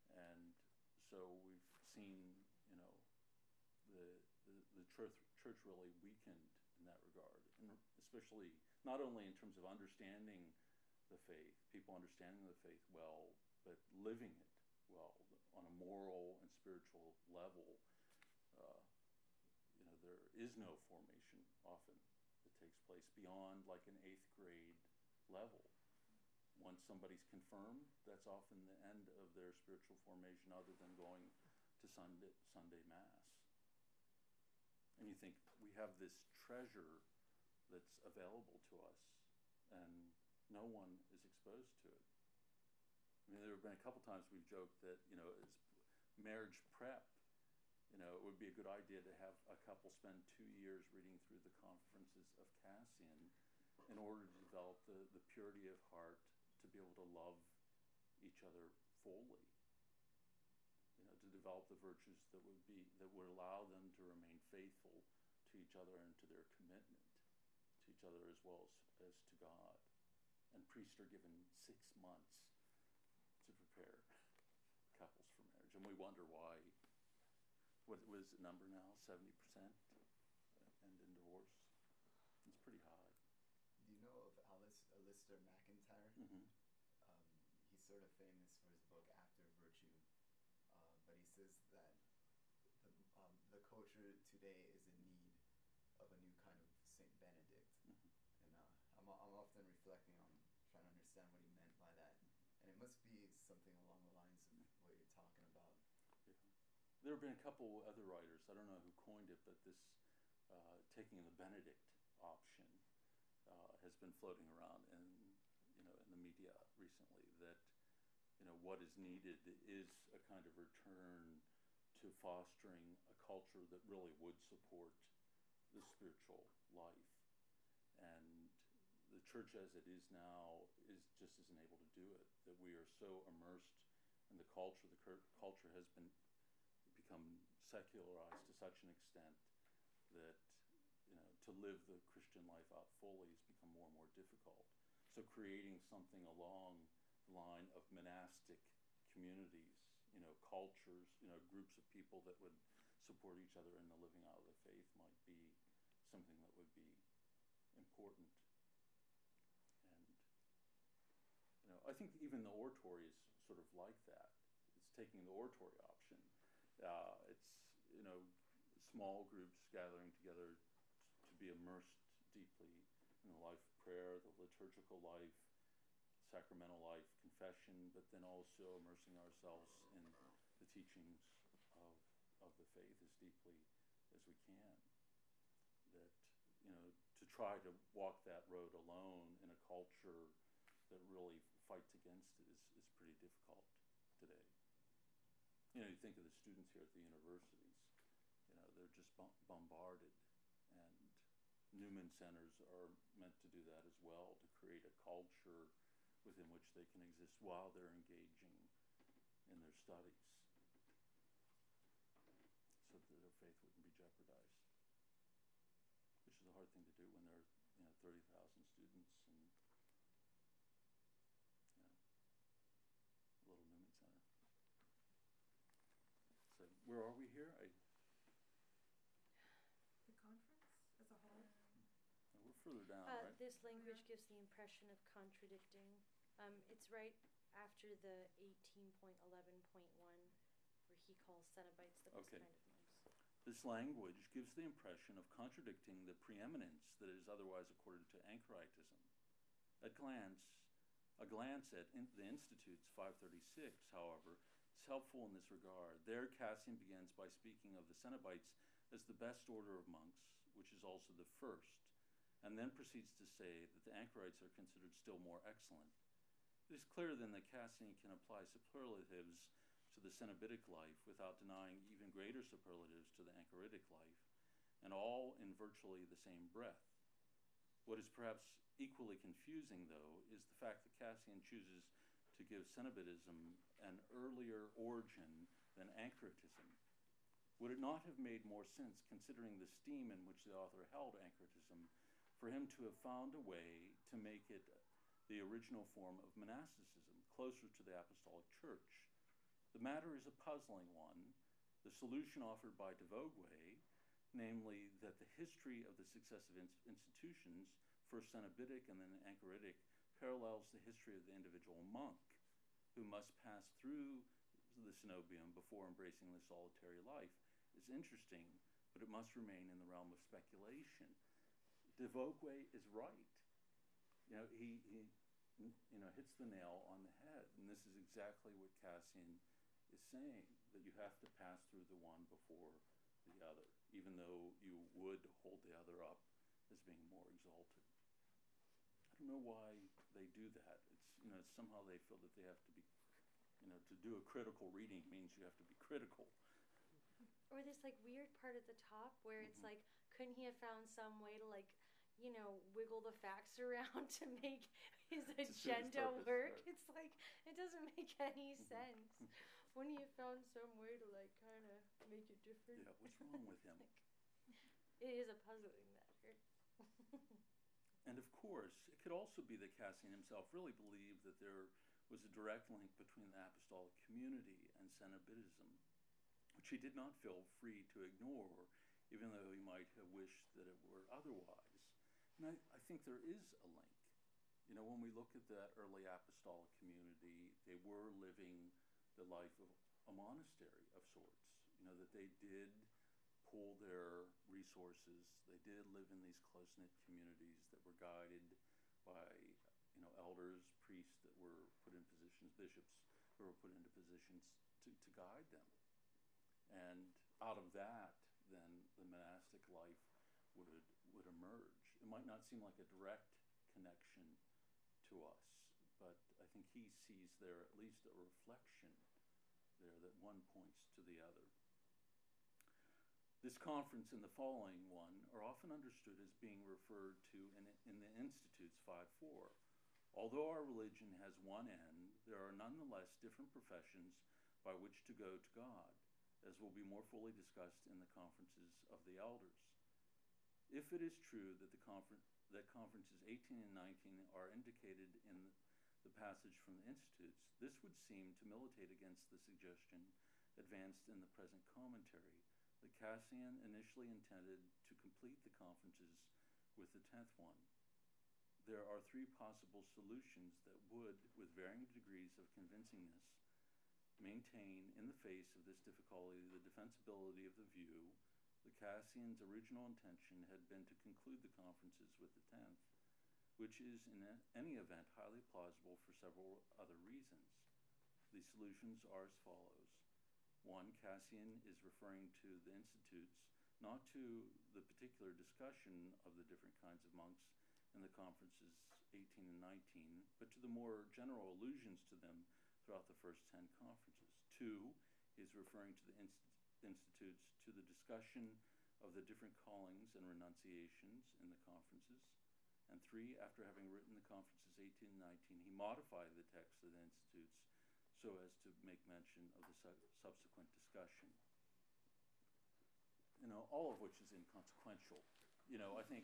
And so we've seen, you know, the, the, the church, church really weakened in that regard, and especially not only in terms of understanding the faith, people understanding the faith well, but living it well on a moral and spiritual level. Uh, you know, there is no formation often that takes place beyond like an eighth grade level. Once somebody's confirmed, that's often the end of their spiritual formation, other than going to Sunday, Sunday Mass. And you think, we have this treasure that's available to us, and no one is exposed to it. I mean, there have been a couple times we've joked that, you know, as marriage prep, you know, it would be a good idea to have a couple spend two years reading through the conferences of Cassian in order to develop the, the purity of heart, to be able to love each other fully. You know, to develop the virtues that would be that would allow them to remain faithful to each other and to their commitment to each other, as well as, as to God. And priests are given six months to prepare couples for marriage, and we wonder why. What was the number now? Seventy percent end in divorce. It's pretty high. Do you know of Alice, Alistair McIntyre? Mm-hmm. Um, he's sort of famous for his book After Virtue, uh, but he says that the, um, the culture today is in need of a new kind of Saint Benedict. Mm-hmm. And uh, I'm, I'm often reflecting on trying to understand what he meant by that. And it must be something along the lines of what you're talking about. Yeah. There have been a couple other writers, I don't know who coined it, but this uh, taking the Benedict option uh, has been floating around in, you know, in the media recently, that, you know, what is needed is a kind of return to fostering a culture that really would support the spiritual life. And the church as it is now is just isn't able to do it, that we are so immersed in the culture, the cur- culture has been become secularized to such an extent that, you know, to live the Christian life out fully has become more and more difficult. So creating something along the line of monastic communities, you know, cultures, you know, groups of people that would support each other in the living out of the faith might be something that would be important. And, you know, I think even the oratory is sort of like that. It's taking the oratory option. Uh, it's, you know, small groups gathering together t- to be immersed deeply in the life of prayer, the liturgical life, sacramental life, confession, but then also immersing ourselves in the teachings of, of the faith as deeply as we can. That, you know, to try to walk that road alone in a culture that really fights against it is, is pretty difficult today. You know, you think of the students here at the universities, you know, they're just bom- bombarded, and Newman Centers are meant to do that as well, to create a culture within which they can exist while they're engaging in their studies, so that their faith wouldn't be jeopardized, which is a hard thing to do when there are, you know, thirty thousand students and, you know, a little Newman Center. So where are we here? I, The conference as a whole? we're further down, Uh, right? this language gives the impression of contradicting. Um, it's right after the eighteen point eleven point one, where he calls Cenobites the most Okay. kind of monks. This language gives the impression of contradicting the preeminence that is otherwise accorded to Anchoritism. At glance, a glance at in the Institute's five thirty-six, however, is helpful in this regard. There, Cassian begins by speaking of the Cenobites as the best order of monks, which is also the first, and then proceeds to say that the Anchorites are considered still more excellent. It is clear then that Cassian can apply superlatives to the Cenobitic life without denying even greater superlatives to the Anchoritic life, and all in virtually the same breath. What is perhaps equally confusing, though, is the fact that Cassian chooses to give Cenobitism an earlier origin than Anchoritism. Would it not have made more sense, considering the steam in which the author held Anchoritism, for him to have found a way to make it the original form of monasticism, closer to the Apostolic Church? The matter is a puzzling one. The solution offered by de Vogüé, namely that the history of the successive in institutions, first Cenobitic and then Anchoritic, parallels the history of the individual monk, who must pass through the cenobium before embracing the solitary life, is interesting, but it must remain in the realm of speculation. De Vogüé is right. You know, he, he you know, hits the nail on the head, and this is exactly what Cassian is saying, that you have to pass through the one before the other, even though you would hold the other up as being more exalted. I don't know why they do that. It's, you know, somehow they feel that they have to be, you know, to do a critical reading means you have to be critical. Or this like weird part at the top where it's Mhm. like, couldn't he have found some way to like, you know, wiggle the facts around to make his To suit his agenda purpose, work? right. It's like, it doesn't make any Mhm. sense. Wouldn't he have found some way to like kind of make it different? Yeah, what's wrong with him? Like, it is a puzzling matter. And of course, it could also be that Cassian himself really believed that there was a direct link between the apostolic community and Cenobitism, which he did not feel free to ignore, even though he might have wished that it were otherwise. And I, I think there is a link. You know, when we look at that early apostolic community, they were living the life of a monastery of sorts. You know, that they did pool their resources. They did live in these close-knit communities that were guided by, you know, elders, priests that were put in positions, bishops who were put into positions to, to guide them. And out of that, then the monastic life would, would emerge. It might not seem like a direct connection to us, but I think he sees there at least a reflection there that one points to the other. This conference and the following one are often understood as being referred to in, in the Institutes five four. Although our religion has one end, there are nonetheless different professions by which to go to God, as will be more fully discussed in the conferences of the elders. If it is true that the confer that conferences eighteen and nineteen are indicated in the passage from the Institutes, this would seem to militate against the suggestion advanced in the present commentary that Cassian initially intended to complete the conferences with the tenth one. There are three possible solutions that would, with varying degrees of convincingness, maintain in the face of this difficulty the defensibility of the view that Cassian's original intention had been to conclude the conferences with the tenth, which is in any event highly plausible for several other reasons. The solutions are as follows. One, Cassian is referring to the Institutes, not to the particular discussion of the different kinds of monks in the conferences eighteen and nineteen, but to the more general allusions to them throughout the first ten conferences. Two, he is referring to the inst Institutes to the discussion of the different callings and renunciations in the conferences. And three, after having written the conferences eighteen and nineteen, he modified the text of the Institutes so as to make mention of the su subsequent discussion. You know, all of which is inconsequential. You know, I think,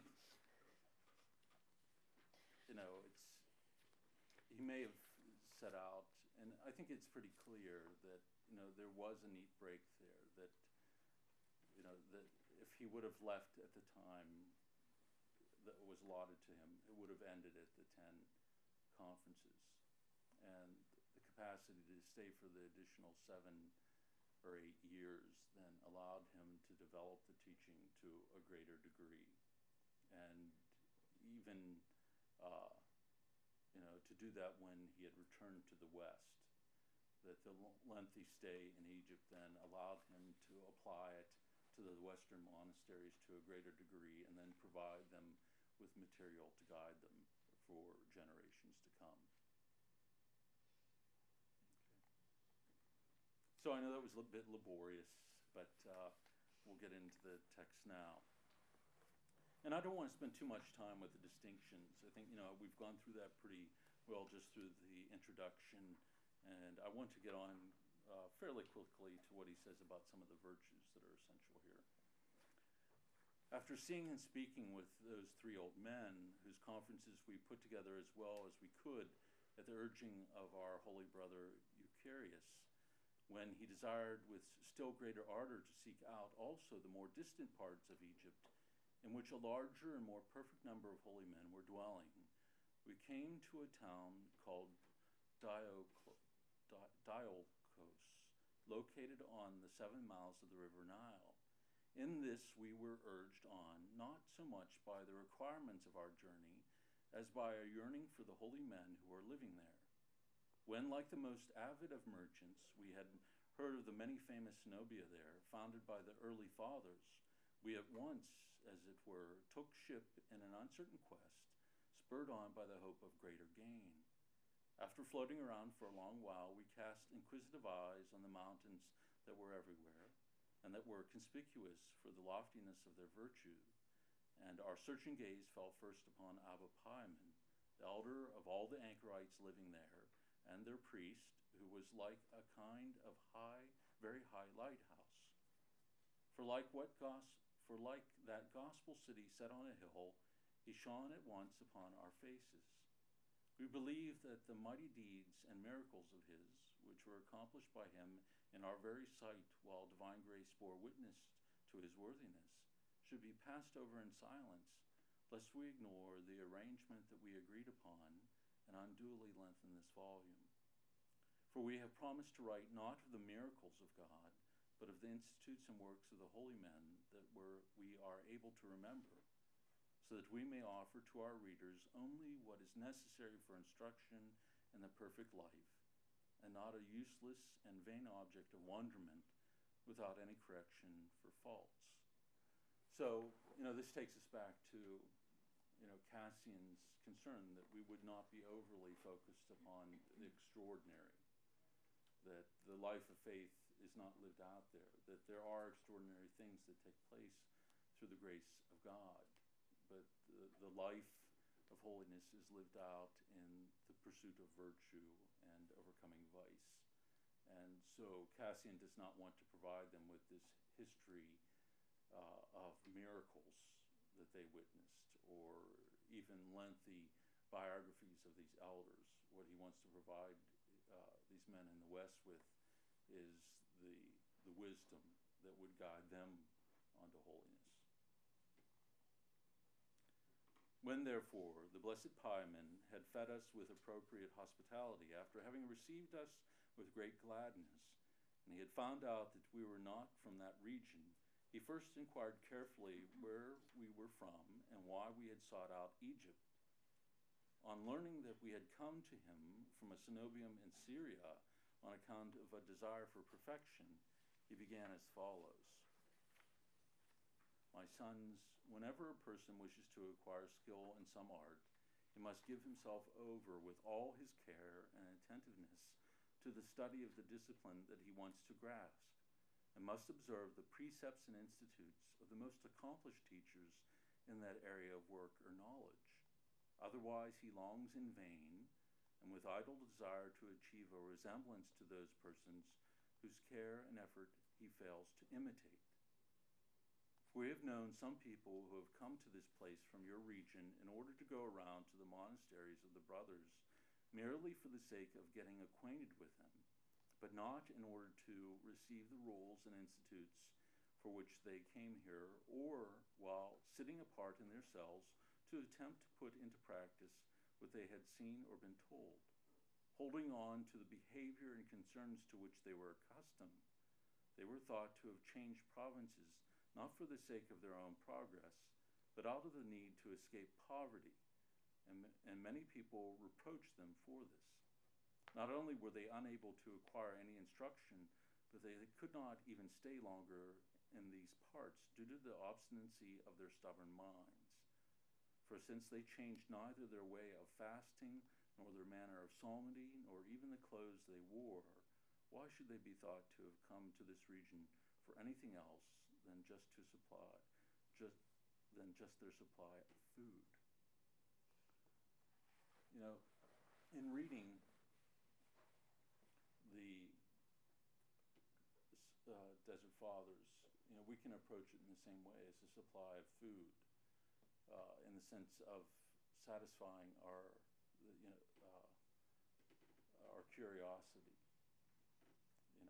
you know, it's, he may have set out, and I think it's pretty clear that, you know, there was a neat break there, that, you know, that if he would have left at the time that was allotted to him, it would have ended at the ten conferences. And the capacity to stay for the additional seven or eight years then allowed him to develop the teaching to a greater degree. And even, uh, you know, to do that when he had returned to the West, that the lengthy stay in Egypt then allowed him to apply it to the Western monasteries to a greater degree and then provide them with material to guide them for generations to come. Okay. So I know that was a bit laborious, but uh, we'll get into the text now. And I don't want to spend too much time with the distinctions. I think, you know, we've gone through that pretty well just through the introduction, and I want to get on uh, fairly quickly to what he says about some of the virtues that are essential here. After seeing and speaking with those three old men, whose conferences we put together as well as we could at the urging of our holy brother Eucharius, when he desired with still greater ardor to seek out also the more distant parts of Egypt, in which a larger and more perfect number of holy men were dwelling, we came to a town called Diolkos, Diolkos, located on the seven miles of the river Nile. In this we were urged on, not so much by the requirements of our journey, as by a yearning for the holy men who were living there. When, like the most avid of merchants, we had heard of the many famous cenobia there, founded by the early fathers, we at once, as it were, took ship in an uncertain quest, spurred on by the hope of greater gain. After floating around for a long while, we cast inquisitive eyes on the mountains that were everywhere, and that were conspicuous for the loftiness of their virtue, and our searching gaze fell first upon Abba Paimon, the elder of all the anchorites living there, and their priest, who was like a kind of high, very high lighthouse. For like what gos- for like that gospel city set on a hill, he shone at once upon our faces. We believe that the mighty deeds and miracles of his, which were accomplished by him in our very sight while divine grace bore witness to his worthiness, should be passed over in silence, lest we ignore the arrangement that we agreed upon and unduly lengthen this volume. For we have promised to write not of the miracles of God, but of the institutes and works of the holy men that were, we are able to remember, so that we may offer to our readers only what is necessary for instruction in the perfect life, and not a useless and vain object of wonderment without any correction for faults. So, you know, this takes us back to, you know, Cassian's concern that we would not be overly focused upon the extraordinary, that the life of faith is not lived out there, that there are extraordinary things that take place through the grace of God, but the, the life of holiness is lived out in the pursuit of virtue and overcoming vice. And so Cassian does not want to provide them with this history uh, of miracles that they witnessed, or even lengthy biographies of these elders. What he wants to provide uh, these men in the West with is the, the wisdom that would guide them onto holiness. When, therefore, the blessed Paimon had fed us with appropriate hospitality, after having received us with great gladness, and he had found out that we were not from that region, he first inquired carefully where we were from and why we had sought out Egypt. On learning that we had come to him from a cenobium in Syria on account of a desire for perfection, he began as follows. My sons, whenever a person wishes to acquire skill in some art, he must give himself over with all his care and attentiveness to the study of the discipline that he wants to grasp, and must observe the precepts and institutes of the most accomplished teachers in that area of work or knowledge. Otherwise he longs in vain, and with idle desire to achieve a resemblance to those persons whose care and effort he fails to imitate. We have known some people who have come to this place from your region in order to go around to the monasteries of the brothers merely for the sake of getting acquainted with them, but not in order to receive the rules and institutes for which they came here, or, while sitting apart in their cells, to attempt to put into practice what they had seen or been told, holding on to the behavior and concerns to which they were accustomed. They were thought to have changed provinces not for the sake of their own progress, but out of the need to escape poverty, and, and many people reproached them for this. Not only were they unable to acquire any instruction, but they could not even stay longer in these parts due to the obstinacy of their stubborn minds. For since they changed neither their way of fasting, nor their manner of psalmody, nor even the clothes they wore, why should they be thought to have come to this region for anything else than just to supply, just than just their supply of food? You know, in reading the uh, Desert Fathers, you know, we can approach it in the same way as a supply of food, uh, in the sense of satisfying our, you know, uh, our curiosity, you know, which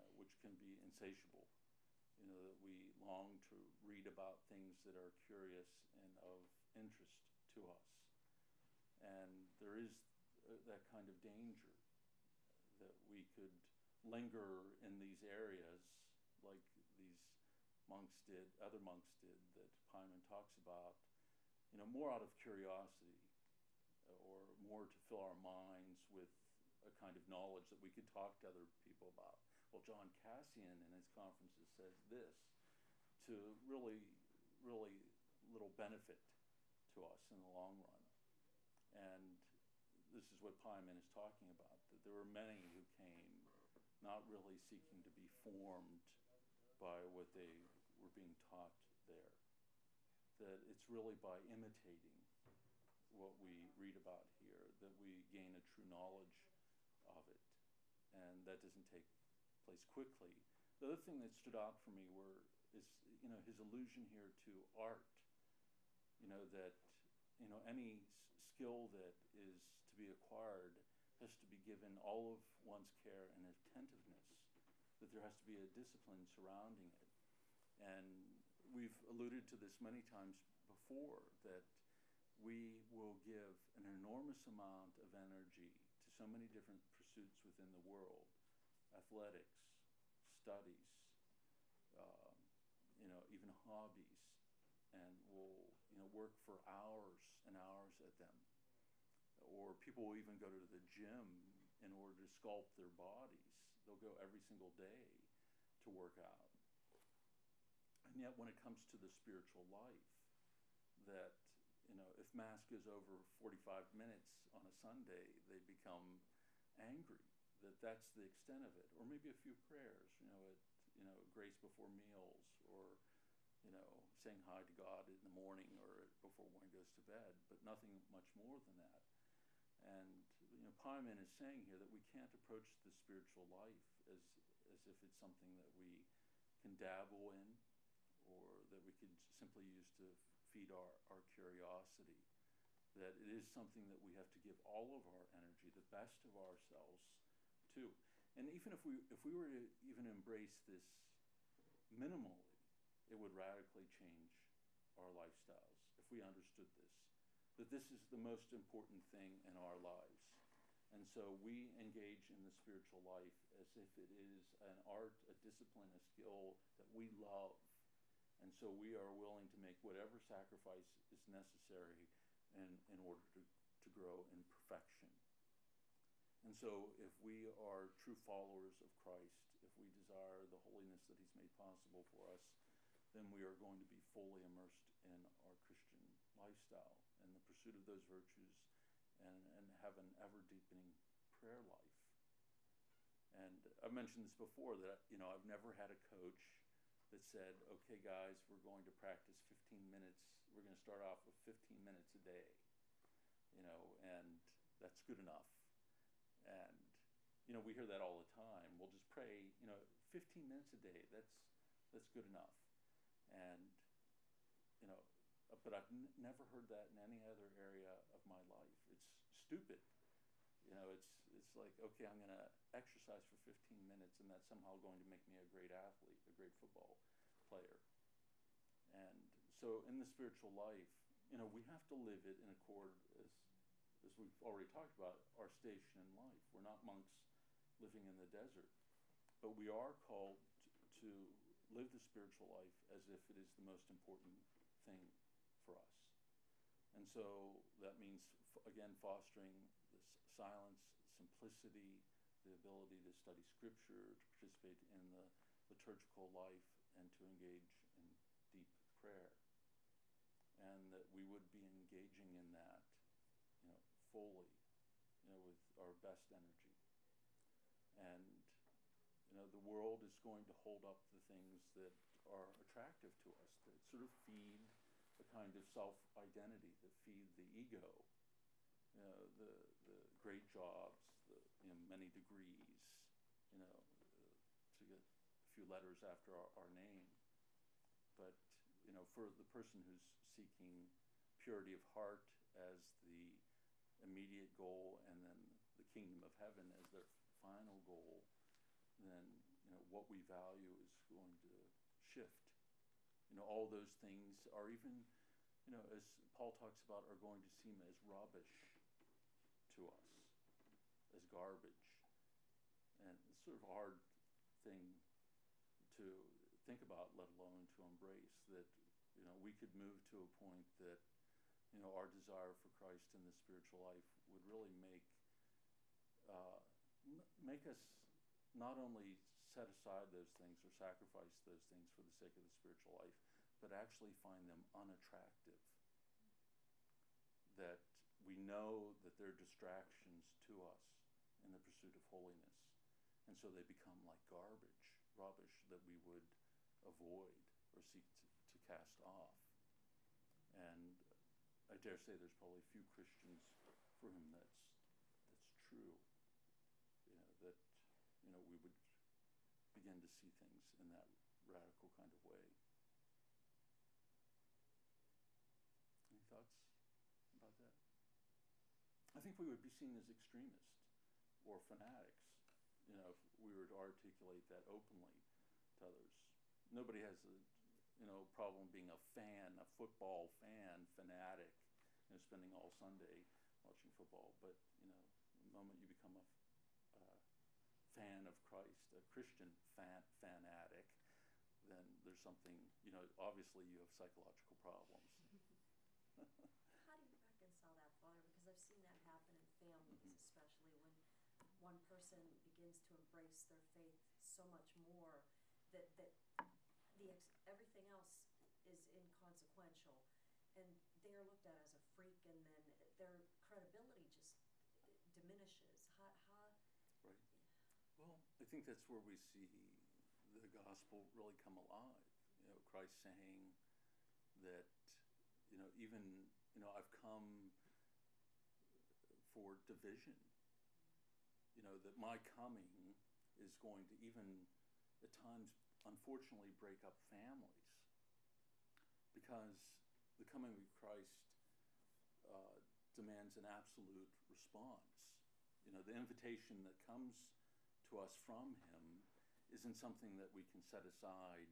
can be insatiable. You know, that we long to read about things that are curious and of interest to us. And there is uh, that kind of danger that we could linger in these areas like these monks did, other monks did, that Pyman talks about, you know, more out of curiosity or more to fill our minds with a kind of knowledge that we could talk to other people about. Well, John Cassian in his conferences says this, to really, really little benefit to us in the long run. And this is what Pyman is talking about, that there were many who came not really seeking to be formed by what they were being taught there. That it's really by imitating what we read about here that we gain a true knowledge of it. And that doesn't take place quickly. The other thing that stood out for me were is, you know, his allusion here to art. You know, that, you know, any s- skill that is to be acquired has to be given all of one's care and attentiveness, that there has to be a discipline surrounding it. And we've alluded to this many times before, that we will give an enormous amount of energy to so many different pursuits within the world, athletics, studies, um, you know, even hobbies, and we'll, you know, work for hours and hours at them. Or people will even go to the gym in order to sculpt their bodies. They'll go every single day to work out. And yet when it comes to the spiritual life, that, you know, if Mass goes over forty-five minutes on a Sunday, they become angry, that that's the extent of it. Or maybe a few prayers, you know, at, you know, grace before meals, or, you know, saying hi to God in the morning or before one goes to bed, but nothing much more than that. And, you know, Pyman is saying here that we can't approach the spiritual life as as if it's something that we can dabble in, or that we could simply use to feed our, our curiosity. That it is something that we have to give all of our energy, the best of ourselves, to. And even if we if we were to even embrace this minimally, it would radically change our lifestyles if we understood this. That this is the most important thing in our lives. And so we engage in the spiritual life as if it is an art, a discipline, a skill that we love. And so we are willing to make whatever sacrifice is necessary in, in order to, to grow in perfection. And so if we are true followers of Christ, if we desire the holiness that he's made possible for us, then we are going to be fully immersed in our Christian lifestyle and the pursuit of those virtues, and, and have an ever-deepening prayer life. And I've mentioned this before, that, you know, I've never had a coach that said, okay guys, we're going to practice fifteen minutes, we're going to start off with fifteen minutes a day, you know, and that's good enough. And, you know, we hear that all the time. We'll just pray, you know, fifteen minutes a day, that's that's good enough. And, you know, but I've n- never heard that in any other area of my life. It's stupid. You know, it's it's like, okay, I'm going to exercise for fifteen minutes, and that's somehow going to make me a great athlete, a great football player. And so in the spiritual life, you know, we have to live it in accord, as as we've already talked about, our station in life. We're not monks living in the desert, but we are called to, to live the spiritual life as if it is the most important thing for us. And so that means, again, fostering this silence, simplicity, the ability to study scripture, to participate in the liturgical life, and to engage in deep prayer. And that we would be engaging in that, you know, fully, you know, with our best energy. And, you know, the world is going to hold up the things that are attractive to us, that sort of feed a kind of self-identity, that feed the ego, you know, the the great jobs, the, you know, many degrees, you know, uh, to get a few letters after our, our name. But, you know, for the person who's seeking purity of heart as the immediate goal, and then the kingdom of heaven as their final goal, then, you know, know, what we value is going to shift. You know, all those things are even, you know, as Paul talks about, are going to seem as rubbish to us, as garbage. And it's sort of a hard thing to think about, let alone to embrace, that, you know, we could move to a point that, you know, our desire for Christ in the spiritual life would really make uh, make us not only set aside those things or sacrifice those things for the sake of the spiritual life, but actually find them unattractive. That we know that they're distractions to us in the pursuit of holiness. And so they become like garbage, rubbish that we would avoid or seek to, to cast off. And I dare say there's probably few Christians for whom that's that's true. You know, that, you know, we would begin to see things in that radical kind of way. Any thoughts about that? I think we would be seen as extremists or fanatics, you know, if we were to articulate that openly to others. Nobody has a, you know, problem being a fan, a football fan, fanatic, you know, spending all Sunday watching football. But, you know, the moment you become a uh, fan of Christ, a Christian fan, fanatic, then there's something, you know, obviously you have psychological problems. How do you reconcile that, Father? Because I've seen that happen in families, Mhm. especially when one person begins to embrace their faith so much more that that the ex- everything else is inconsequential, and they are looked at as a freak, and then their credibility just diminishes. How, how Right. Well, I think that's where we see the gospel really come alive. You know, Christ saying that, you know, even, you know, I've come for division. You know, that my coming is going to even, at times, unfortunately, break up families. Because the coming of Christ uh, demands an absolute response. You know, the invitation that comes to us from him isn't something that we can set aside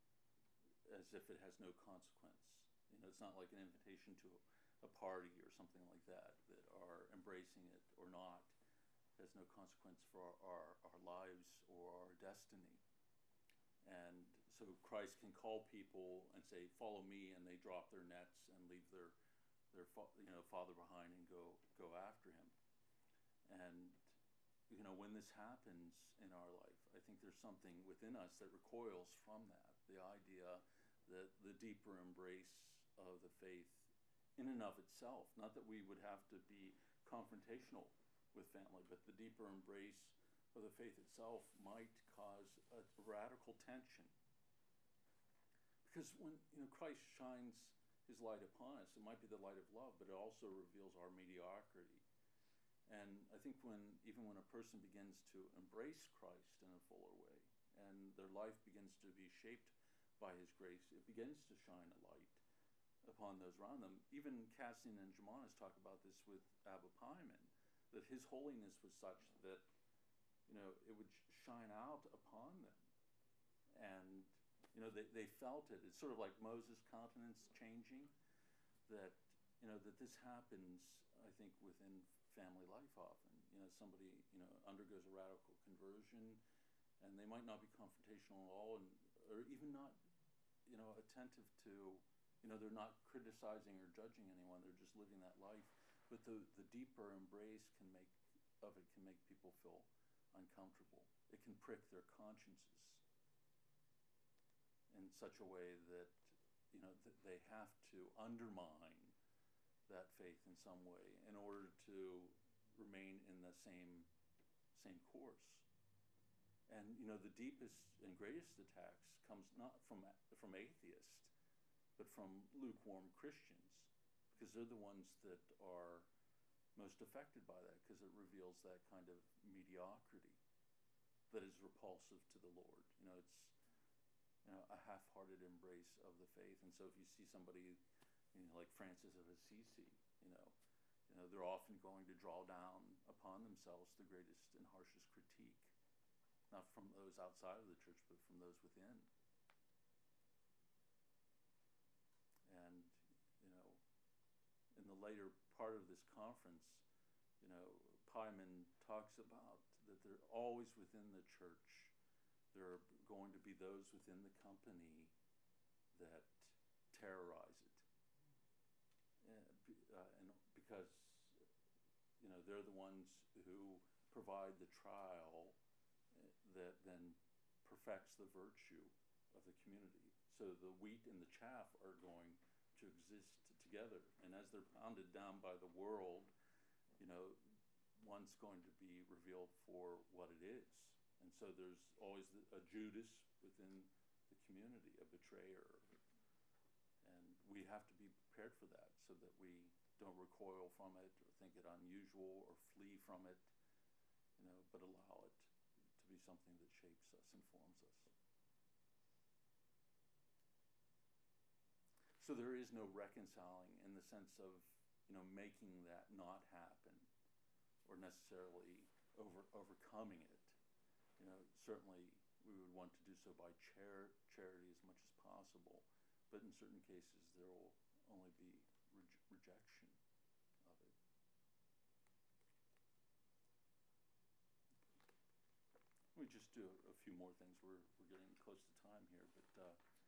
as if it has no consequence. You know, it's not like an invitation to a party or something like that, that our embracing it or not has no consequence for our, our, our lives or our destiny. And so Christ can call people and say, follow me, and they drop their nets and leave their, their you know, father behind and go, go after him. And, you know, when this happens in our life, I think there's something within us that recoils from that. The idea that the deeper embrace of the faith in and of itself, not that we would have to be confrontational with family, but the deeper embrace of the faith itself might cause a radical tension. Because when, you know, Christ shines his light upon us, it might be the light of love, but it also reveals our mediocrity. And I think when, even when a person begins to embrace Christ in a fuller way, and their life begins to be shaped by his grace, it begins to shine a light upon those around them. Even Cassian and Germanus talk about this with Abba Paiman, that his holiness was such that, you know, it would shine out upon them. And, you know, they, they felt it. It's sort of like Moses' countenance changing, that, you know, that this happens, I think, within family life often. You know, somebody, you know, undergoes a radical conversion, and they might not be confrontational at all, and or even not, you know, attentive to, you know, they're not criticizing or judging anyone, they're just living that life. But the, the deeper embrace can make of it can make people feel uncomfortable. It can prick their consciences in such a way that, you know, that they have to undermine that faith in some way in order to remain in the same same course. And, you know, the deepest and greatest attacks comes not from from atheists, but from lukewarm Christians, because they're the ones that are most affected by that, because it reveals that kind of mediocrity that is repulsive to the Lord. You know, it's, you know, a half-hearted embrace of the faith. And so if you see somebody, you know, like Francis of Assisi, you know, you know, they're often going to draw down upon themselves the greatest and harshest critique. not from those outside of the church, but from those within. And, you know, in the later part of this conference, you know, Pyman talks about that there always within the church, there are going to be those within the company that terrorize it. And, uh, and because, you know, they're the ones who provide the trial that then perfects the virtue of the community. So the wheat and the chaff are going to exist together. And as they're pounded down by the world, you know, one's going to be revealed for what it is. And so there's always a Judas within the community, a betrayer. And we have to be prepared for that so that we don't recoil from it or think it unusual or flee from it, you know, but allow it to be something that shapes us and forms us. So there is no reconciling in the sense of, you know, making that not happen or necessarily over, overcoming it. You know, certainly we would want to do so by char- charity as much as possible, but in certain cases there will only be re- rejection of it. Let me just do a, a few more things. We're, we're getting close to time here, but uh,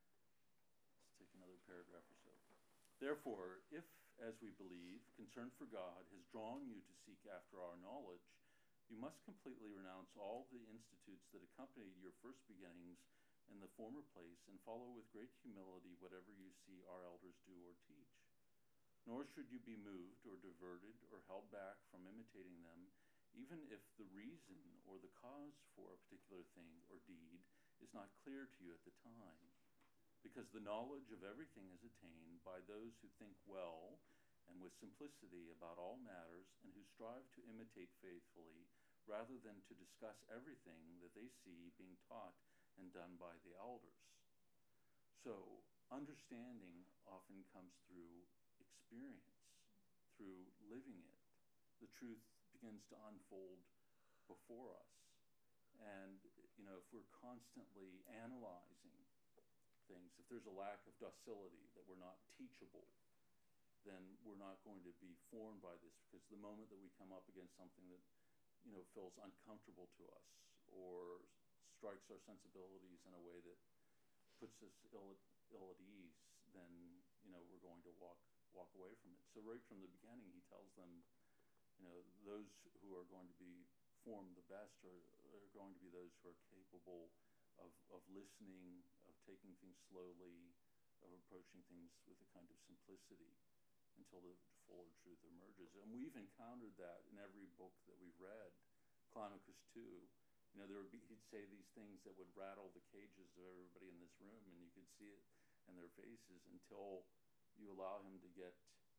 let's take another paragraph or so. Therefore, if, as we believe, concern for God has drawn you to seek after our knowledge, you must completely renounce all the institutes that accompanied your first beginnings in the former place and follow with great humility whatever you see our elders do or teach. Nor should you be moved or diverted or held back from imitating them, even if the reason or the cause for a particular thing or deed is not clear to you at the time. Because the knowledge of everything is attained by those who think well and with simplicity about all matters, and who strive to imitate faithfully, rather than to discuss everything that they see being taught and done by the elders. So, understanding often comes through experience, through living it. The truth begins to unfold before us. And, you know, if we're constantly analyzing things, if there's a lack of docility, that we're not teachable, then we're not going to be formed by this, because the moment that we come up against something that, you know, feels uncomfortable to us or strikes our sensibilities in a way that puts us ill at, ill at ease, then, you know, we're going to walk walk away from it. So right from the beginning, he tells them, you know, those who are going to be formed the best are, are going to be those who are capable of, of listening, of taking things slowly, of approaching things with a kind of simplicity until the fuller truth emerges. And we've encountered that in every book that we've read. Climacus two, you know, there would be, he'd say these things that would rattle the cages of everybody in this room, and you could see it in their faces until you allow him to get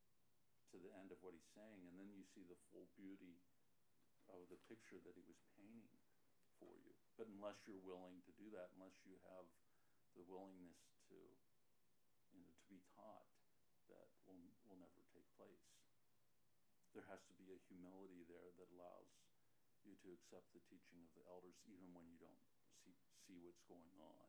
to the end of what he's saying, and then you see the full beauty of the picture that he was painting for you. But unless you're willing to do that, unless you have the willingness to, you know, to be taught, that will will never take place. There has to be a humility there that allows you to accept the teaching of the elders even when you don't see see what's going on.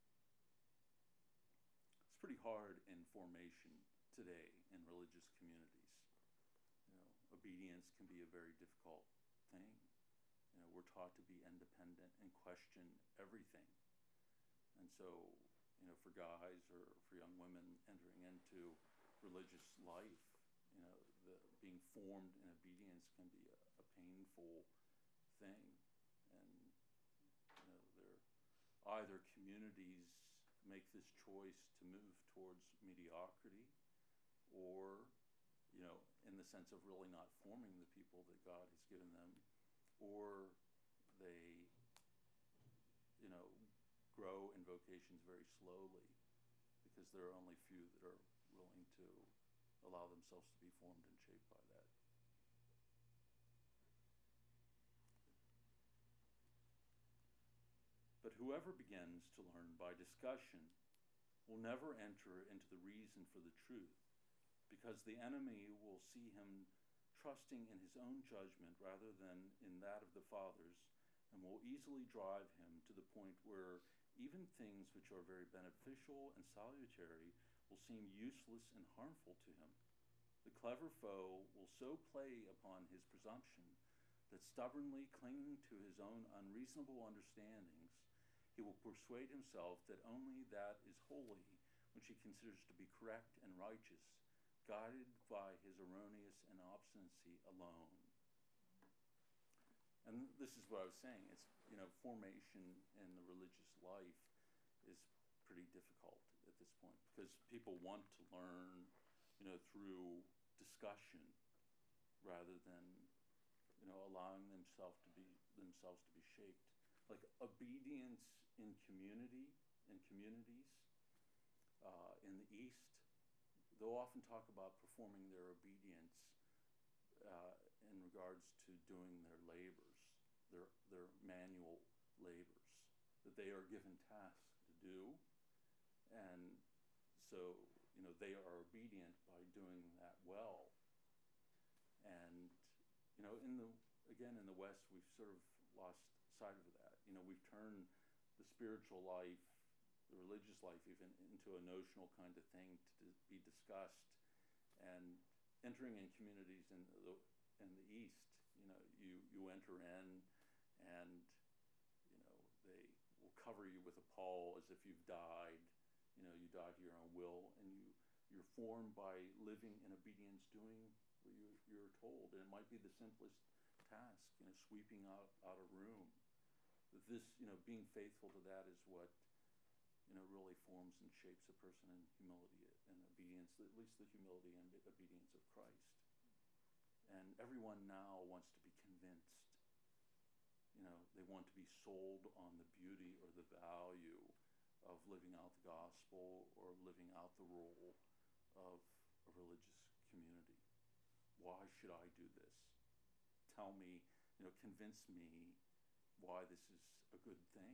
It's pretty hard in formation today in religious communities. You know, obedience can be a very difficult thing. You know, we're taught to be independent and question everything. And so, you know, for guys or for young women entering into religious life, you know, the being formed in obedience can be a, a painful thing. And, you know, there either communities make this choice to move towards mediocrity, or, you know, in the sense of really not forming the people that God has given them, or they, you know, grow in vocations very slowly because there are only few that are willing to allow themselves to be formed and shaped by that. But whoever begins to learn by discussion will never enter into the reason for the truth, because the enemy will see him trusting in his own judgment rather than in that of the fathers, and will easily drive him to the point where even things which are very beneficial and salutary will seem useless and harmful to him. The clever foe will so play upon his presumption that, stubbornly clinging to his own unreasonable understandings, he will persuade himself that only that is holy which he considers to be correct and righteous, guided by his erroneous and obstinacy alone. And this is what I was saying. It's, you know, formation in the religious life is pretty difficult at this point because people want to learn, you know, through discussion rather than, you know, allowing themselves to be themselves to be shaped. Like obedience in community, in communities, uh, in the East, they'll often talk about performing their obedience uh, in regards to doing their labors, their their manual labors, that they are given tasks to do, and so, you know, they are obedient by doing that well. And, you know, in the again in the West, we've sort of lost sight of that. You know, we've turned the spiritual life, the religious life, even into a notional kind of thing to be discussed. And entering in communities in the in the East, you know, you you enter in, and you know they will cover you with a pall as if you've died. You know, you die to your own will, and you you're formed by living in obedience, doing what you, you're told. And it might be the simplest task, you know, sweeping out, out a room. But this, you know, being faithful to that is what, you know, really forms and shapes a person in humility and obedience, at least the humility and obedience of Christ. And everyone now wants to be convinced. You know, they want to be sold on the beauty or the value of living out the gospel or living out the role of a religious community. Why should I do this? Tell me, you know, convince me why this is a good thing.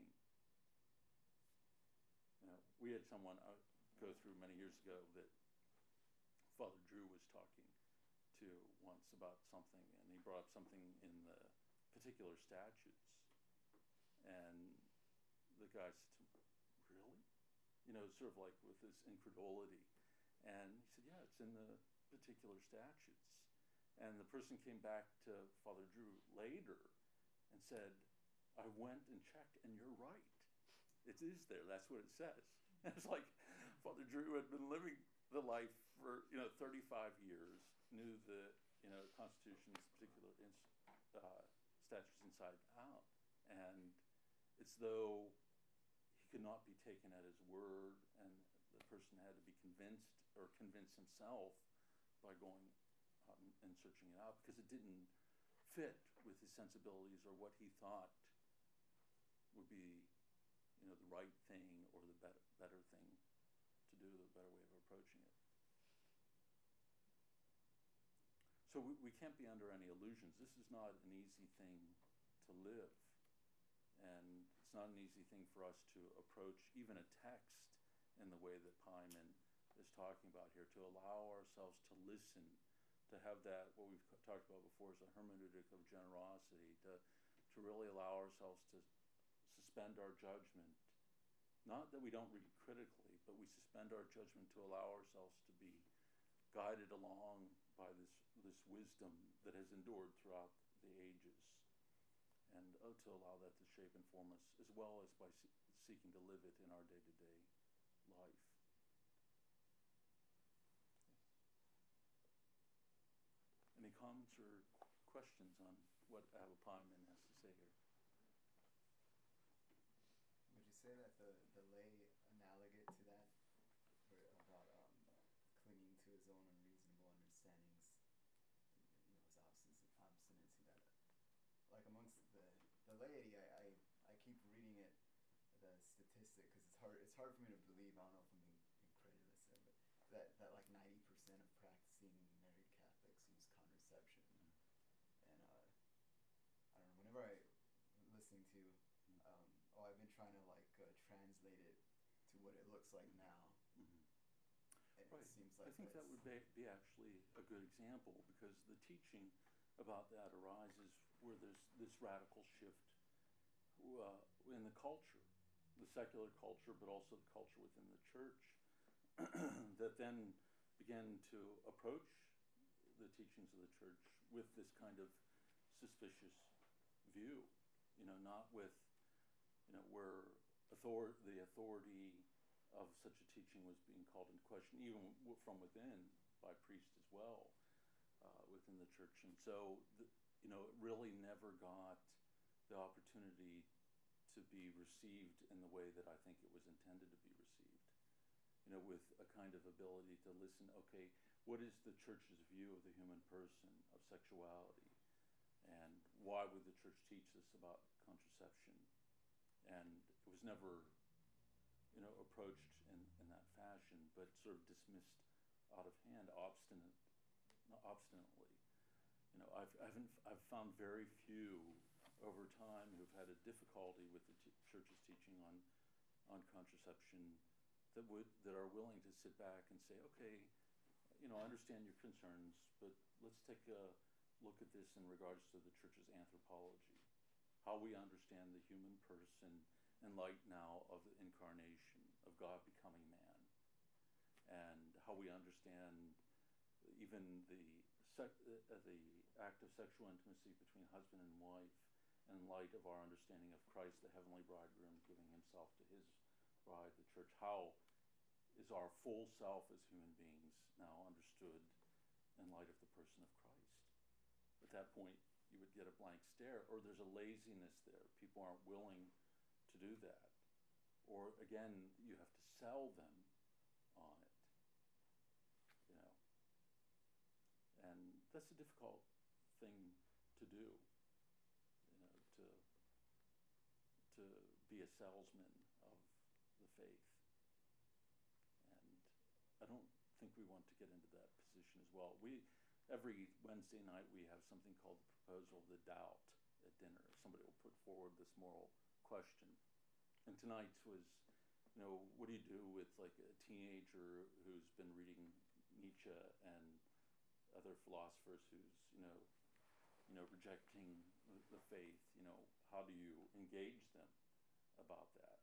You know, we had someone uh, go through many years ago that Father Drew was talking to once about something, and he brought up something in the particular statutes, and the guy said to him, really? You know, sort of like with this incredulity. And he said, yeah, it's in the particular statutes. And the person came back to Father Drew later and said, I went and checked, and you're right. It is there. That's what it says. And it's like Father Drew had been living the life for, you know, thirty-five years, knew the, you know, Constitution's particular ins- uh, statutes inside out. And it's though he could not be taken at his word, and the person had to be convinced or convince himself by going out and, and searching it out, because it didn't fit with his sensibilities or what he thought would be, you know, the right thing or the better, better thing to do, the better way of approaching it. So we, we can't be under any illusions. This is not an easy thing to live. And it's not an easy thing for us to approach even a text in the way that Pyman is talking about here, to allow ourselves to listen, to have that, what we've talked about before is a hermeneutic of generosity, to, to really allow ourselves to suspend our judgment. Not that we don't read critically, but we suspend our judgment to allow ourselves to be guided along by this, this wisdom that has endured throughout the ages, and uh, to allow that to shape and form us, as well as by se- seeking to live it in our day-to-day life. Any comments or questions on what Abba Pyman has to say here? Would you say that the, the lay analogate to that, where about um, clinging to his own unreasonable understandings, and, you know, his obstinance, obstinacy, that, like amongst the, the laity, I, I, I keep reading it, the statistic, because it's hard, it's hard for me to believe, I don't know if I'm being incredulous there, but that, that like ninety percent of practicing married Catholics use contraception. Mm-hmm. And uh, I don't know, whenever I listen to, um, oh, I've been trying to like uh, translate it to what it looks like now. Mm-hmm. And right. It seems like I think that would be, be actually a good example, because the teaching about that arises where there's this radical shift uh, in the culture, the secular culture, but also the culture within the church, that then began to approach the teachings of the church with this kind of suspicious view, you know, not with, you know, where author- the authority of such a teaching was being called into question, even w- from within by priests as well, uh, within the church. And so, the, you know, it really never got the opportunity to be received in the way that I think it was intended to be received. You know, with a kind of ability to listen, okay, what is the church's view of the human person, of sexuality? And why would the church teach this about contraception? And it was never, you know, approached in, in that fashion, but sort of dismissed out of hand, obstinate, not obstinately. You know, I've, I haven't, I've found very few over time who've had a difficulty with the t- church's teaching on, on contraception that would, that are willing to sit back and say, okay, you know, I understand your concerns, but let's take a look at this in regards to the church's anthropology, how we understand the human person in light now of the incarnation, of God becoming man, and how we understand even the sec- uh, the act of sexual intimacy between husband and wife in light of our understanding of Christ, the heavenly bridegroom, giving himself to his bride, the church. How is our full self as human beings now understood in light of the person of Christ? At that point, you would get a blank stare, or there's a laziness there. People aren't willing to do that. Or again, you have to sell them on it, you know. And that's a difficult thing to do, you know, to to be a salesman of the faith. And I don't think we want to get into that position as well. We every Wednesday night we have something called the proposal of the doubt at dinner. Somebody will put forward this moral question. And tonight's was, you know, what do you do with like a teenager who's been reading Nietzsche and other philosophers who's, you know, you know, rejecting the, the faith? You know, how do you engage them about that?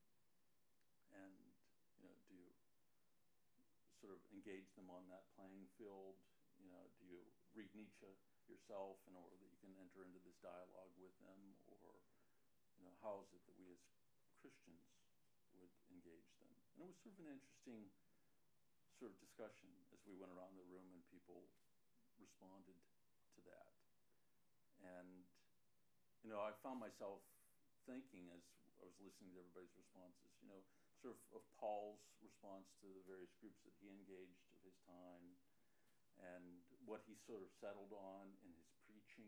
And, you know, do you sort of engage them on that playing field? You know, do you read Nietzsche yourself in order that you can enter into this dialogue with them? Or, you know, how is it that we as Christians would engage them? And it was sort of an interesting sort of discussion as we went around the room and people responded to that. And, you know, I found myself thinking as I was listening to everybody's responses, you know, sort of of Paul's response to the various groups that he engaged of his time, and what he sort of settled on in his preaching,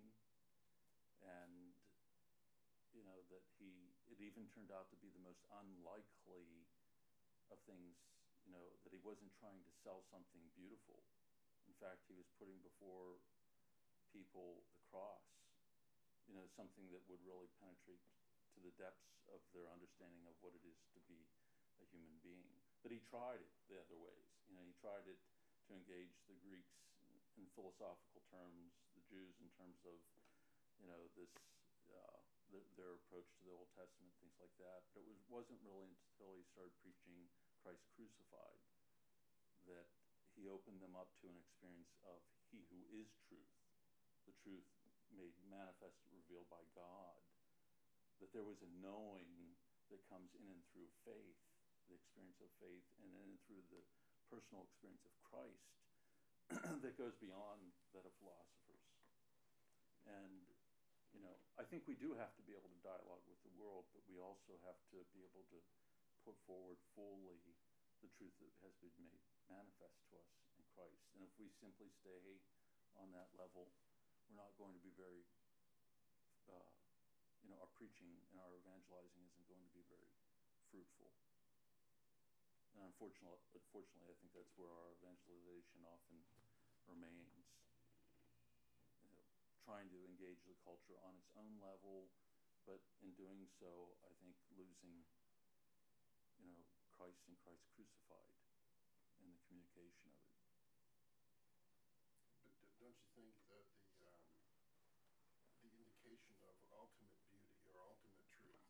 and, you know, that he, it even turned out to be the most unlikely of things, you know, that he wasn't trying to sell something beautiful. In fact, he was putting before people the cross, you know, something that would really penetrate to the depths of their understanding of what it is to be a human being. But he tried it the other ways. You know, he tried it to engage the Greeks in philosophical terms, the Jews in terms of, you know, this uh, the, their approach to the Old Testament, things like that. But it was, wasn't really until he started preaching Christ crucified that he opened them up to an experience of he who is truth, the truth made manifest, revealed by God, that there was a knowing that comes in and through faith, the experience of faith, and in and through the personal experience of Christ that goes beyond that of philosophers. And, you know, I think we do have to be able to dialogue with the world, but we also have to be able to put forward fully the truth that has been made manifest to us in Christ. And if we simply stay on that level, we're not going to be very, uh, you know, our preaching and our evangelizing isn't going to be very fruitful. And unfortunately, unfortunately, I think that's where our evangelization often remains. You know, trying to engage the culture on its own level, but in doing so, I think losing, you know, Christ and Christ crucified in the communication of it. But d- don't you think that the um, the indication of ultimate beauty or ultimate truth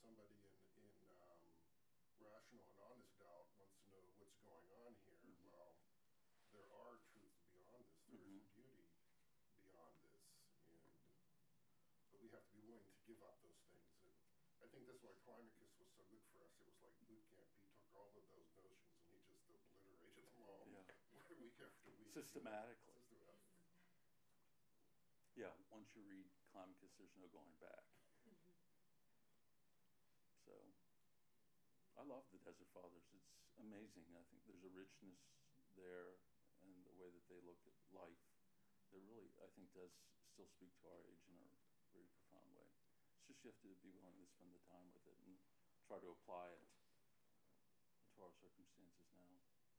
somebody in, in um, rational and honest doubt wants to know what's going on here. Mhm. Well, there are truths beyond this. There Mhm. is beauty beyond this, and but we have to be willing to give up those things. And I think that's why Climacus was so good for us. It was like boot camp. He took all of those notions and he just obliterated them all Yeah. week after week. Systematically. Systematically. Yeah, once you read Climacus, there's no going back. Mhm. So, I love the Desert Fathers. It's amazing. I think there's a richness there, and the way that they look at life that really, I think, does still speak to our age in a very profound way. It's just you have to be willing to spend the time with it and try to apply it to our circumstances now.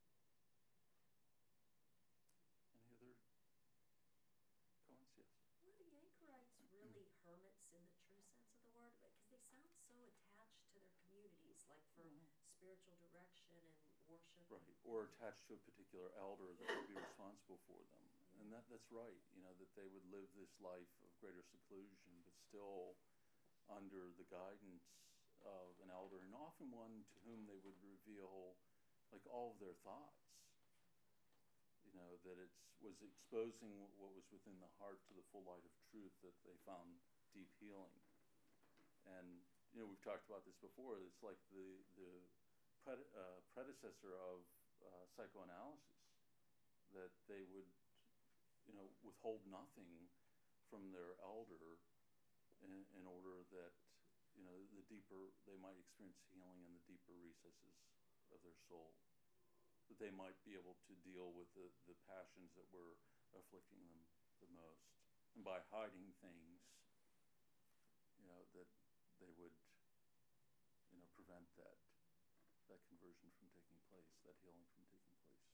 Any other comments? Yes. Were the anchorites really hermits in the true sense of the word? Because they sound so attached to their communities, like for Mhm. spiritual direction and worship. Right, or attached to a particular elder that would be responsible for them. And that, that's right, you know, that they would live this life of greater seclusion, but still under the guidance of an elder, and often one to whom they would reveal like all of their thoughts. You know, that it was exposing what was within the heart to the full light of truth, that they found deep healing. And, you know, we've talked about this before. It's like the, the pred- uh, predecessor of uh, psychoanalysis, that they would, you know, withhold nothing from their elder in, in order that, you know, the deeper, they might experience healing in the deeper recesses of their soul. That they might be able to deal with the, the passions that were afflicting them the most. And by hiding things, you know, that they would, you know, prevent that, that conversion from taking place, that healing from taking place.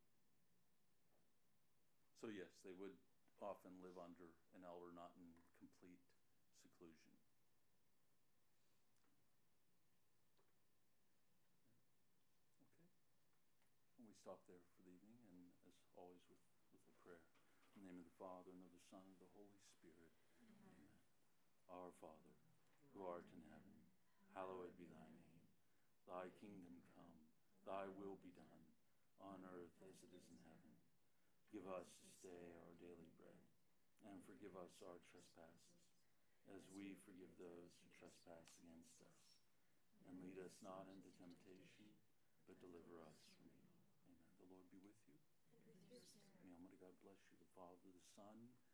So yes, they would often live under an elder, not in complete seclusion. Okay. And we stop there for the evening, and as always with, with a prayer. In the name of the Father, and of the Son, and of the Holy Spirit. Amen. Amen. Our Father, who art in heaven, hallowed be thy name. Thy kingdom come, thy will be done, on earth as it is in heaven. Give us this day our daily bread, and forgive us our trespasses, as we forgive those who trespass against us. And lead us not into temptation, but deliver us from evil. Amen. The Lord be with you. And with your spirit. May Almighty God bless you, the Father, the Son,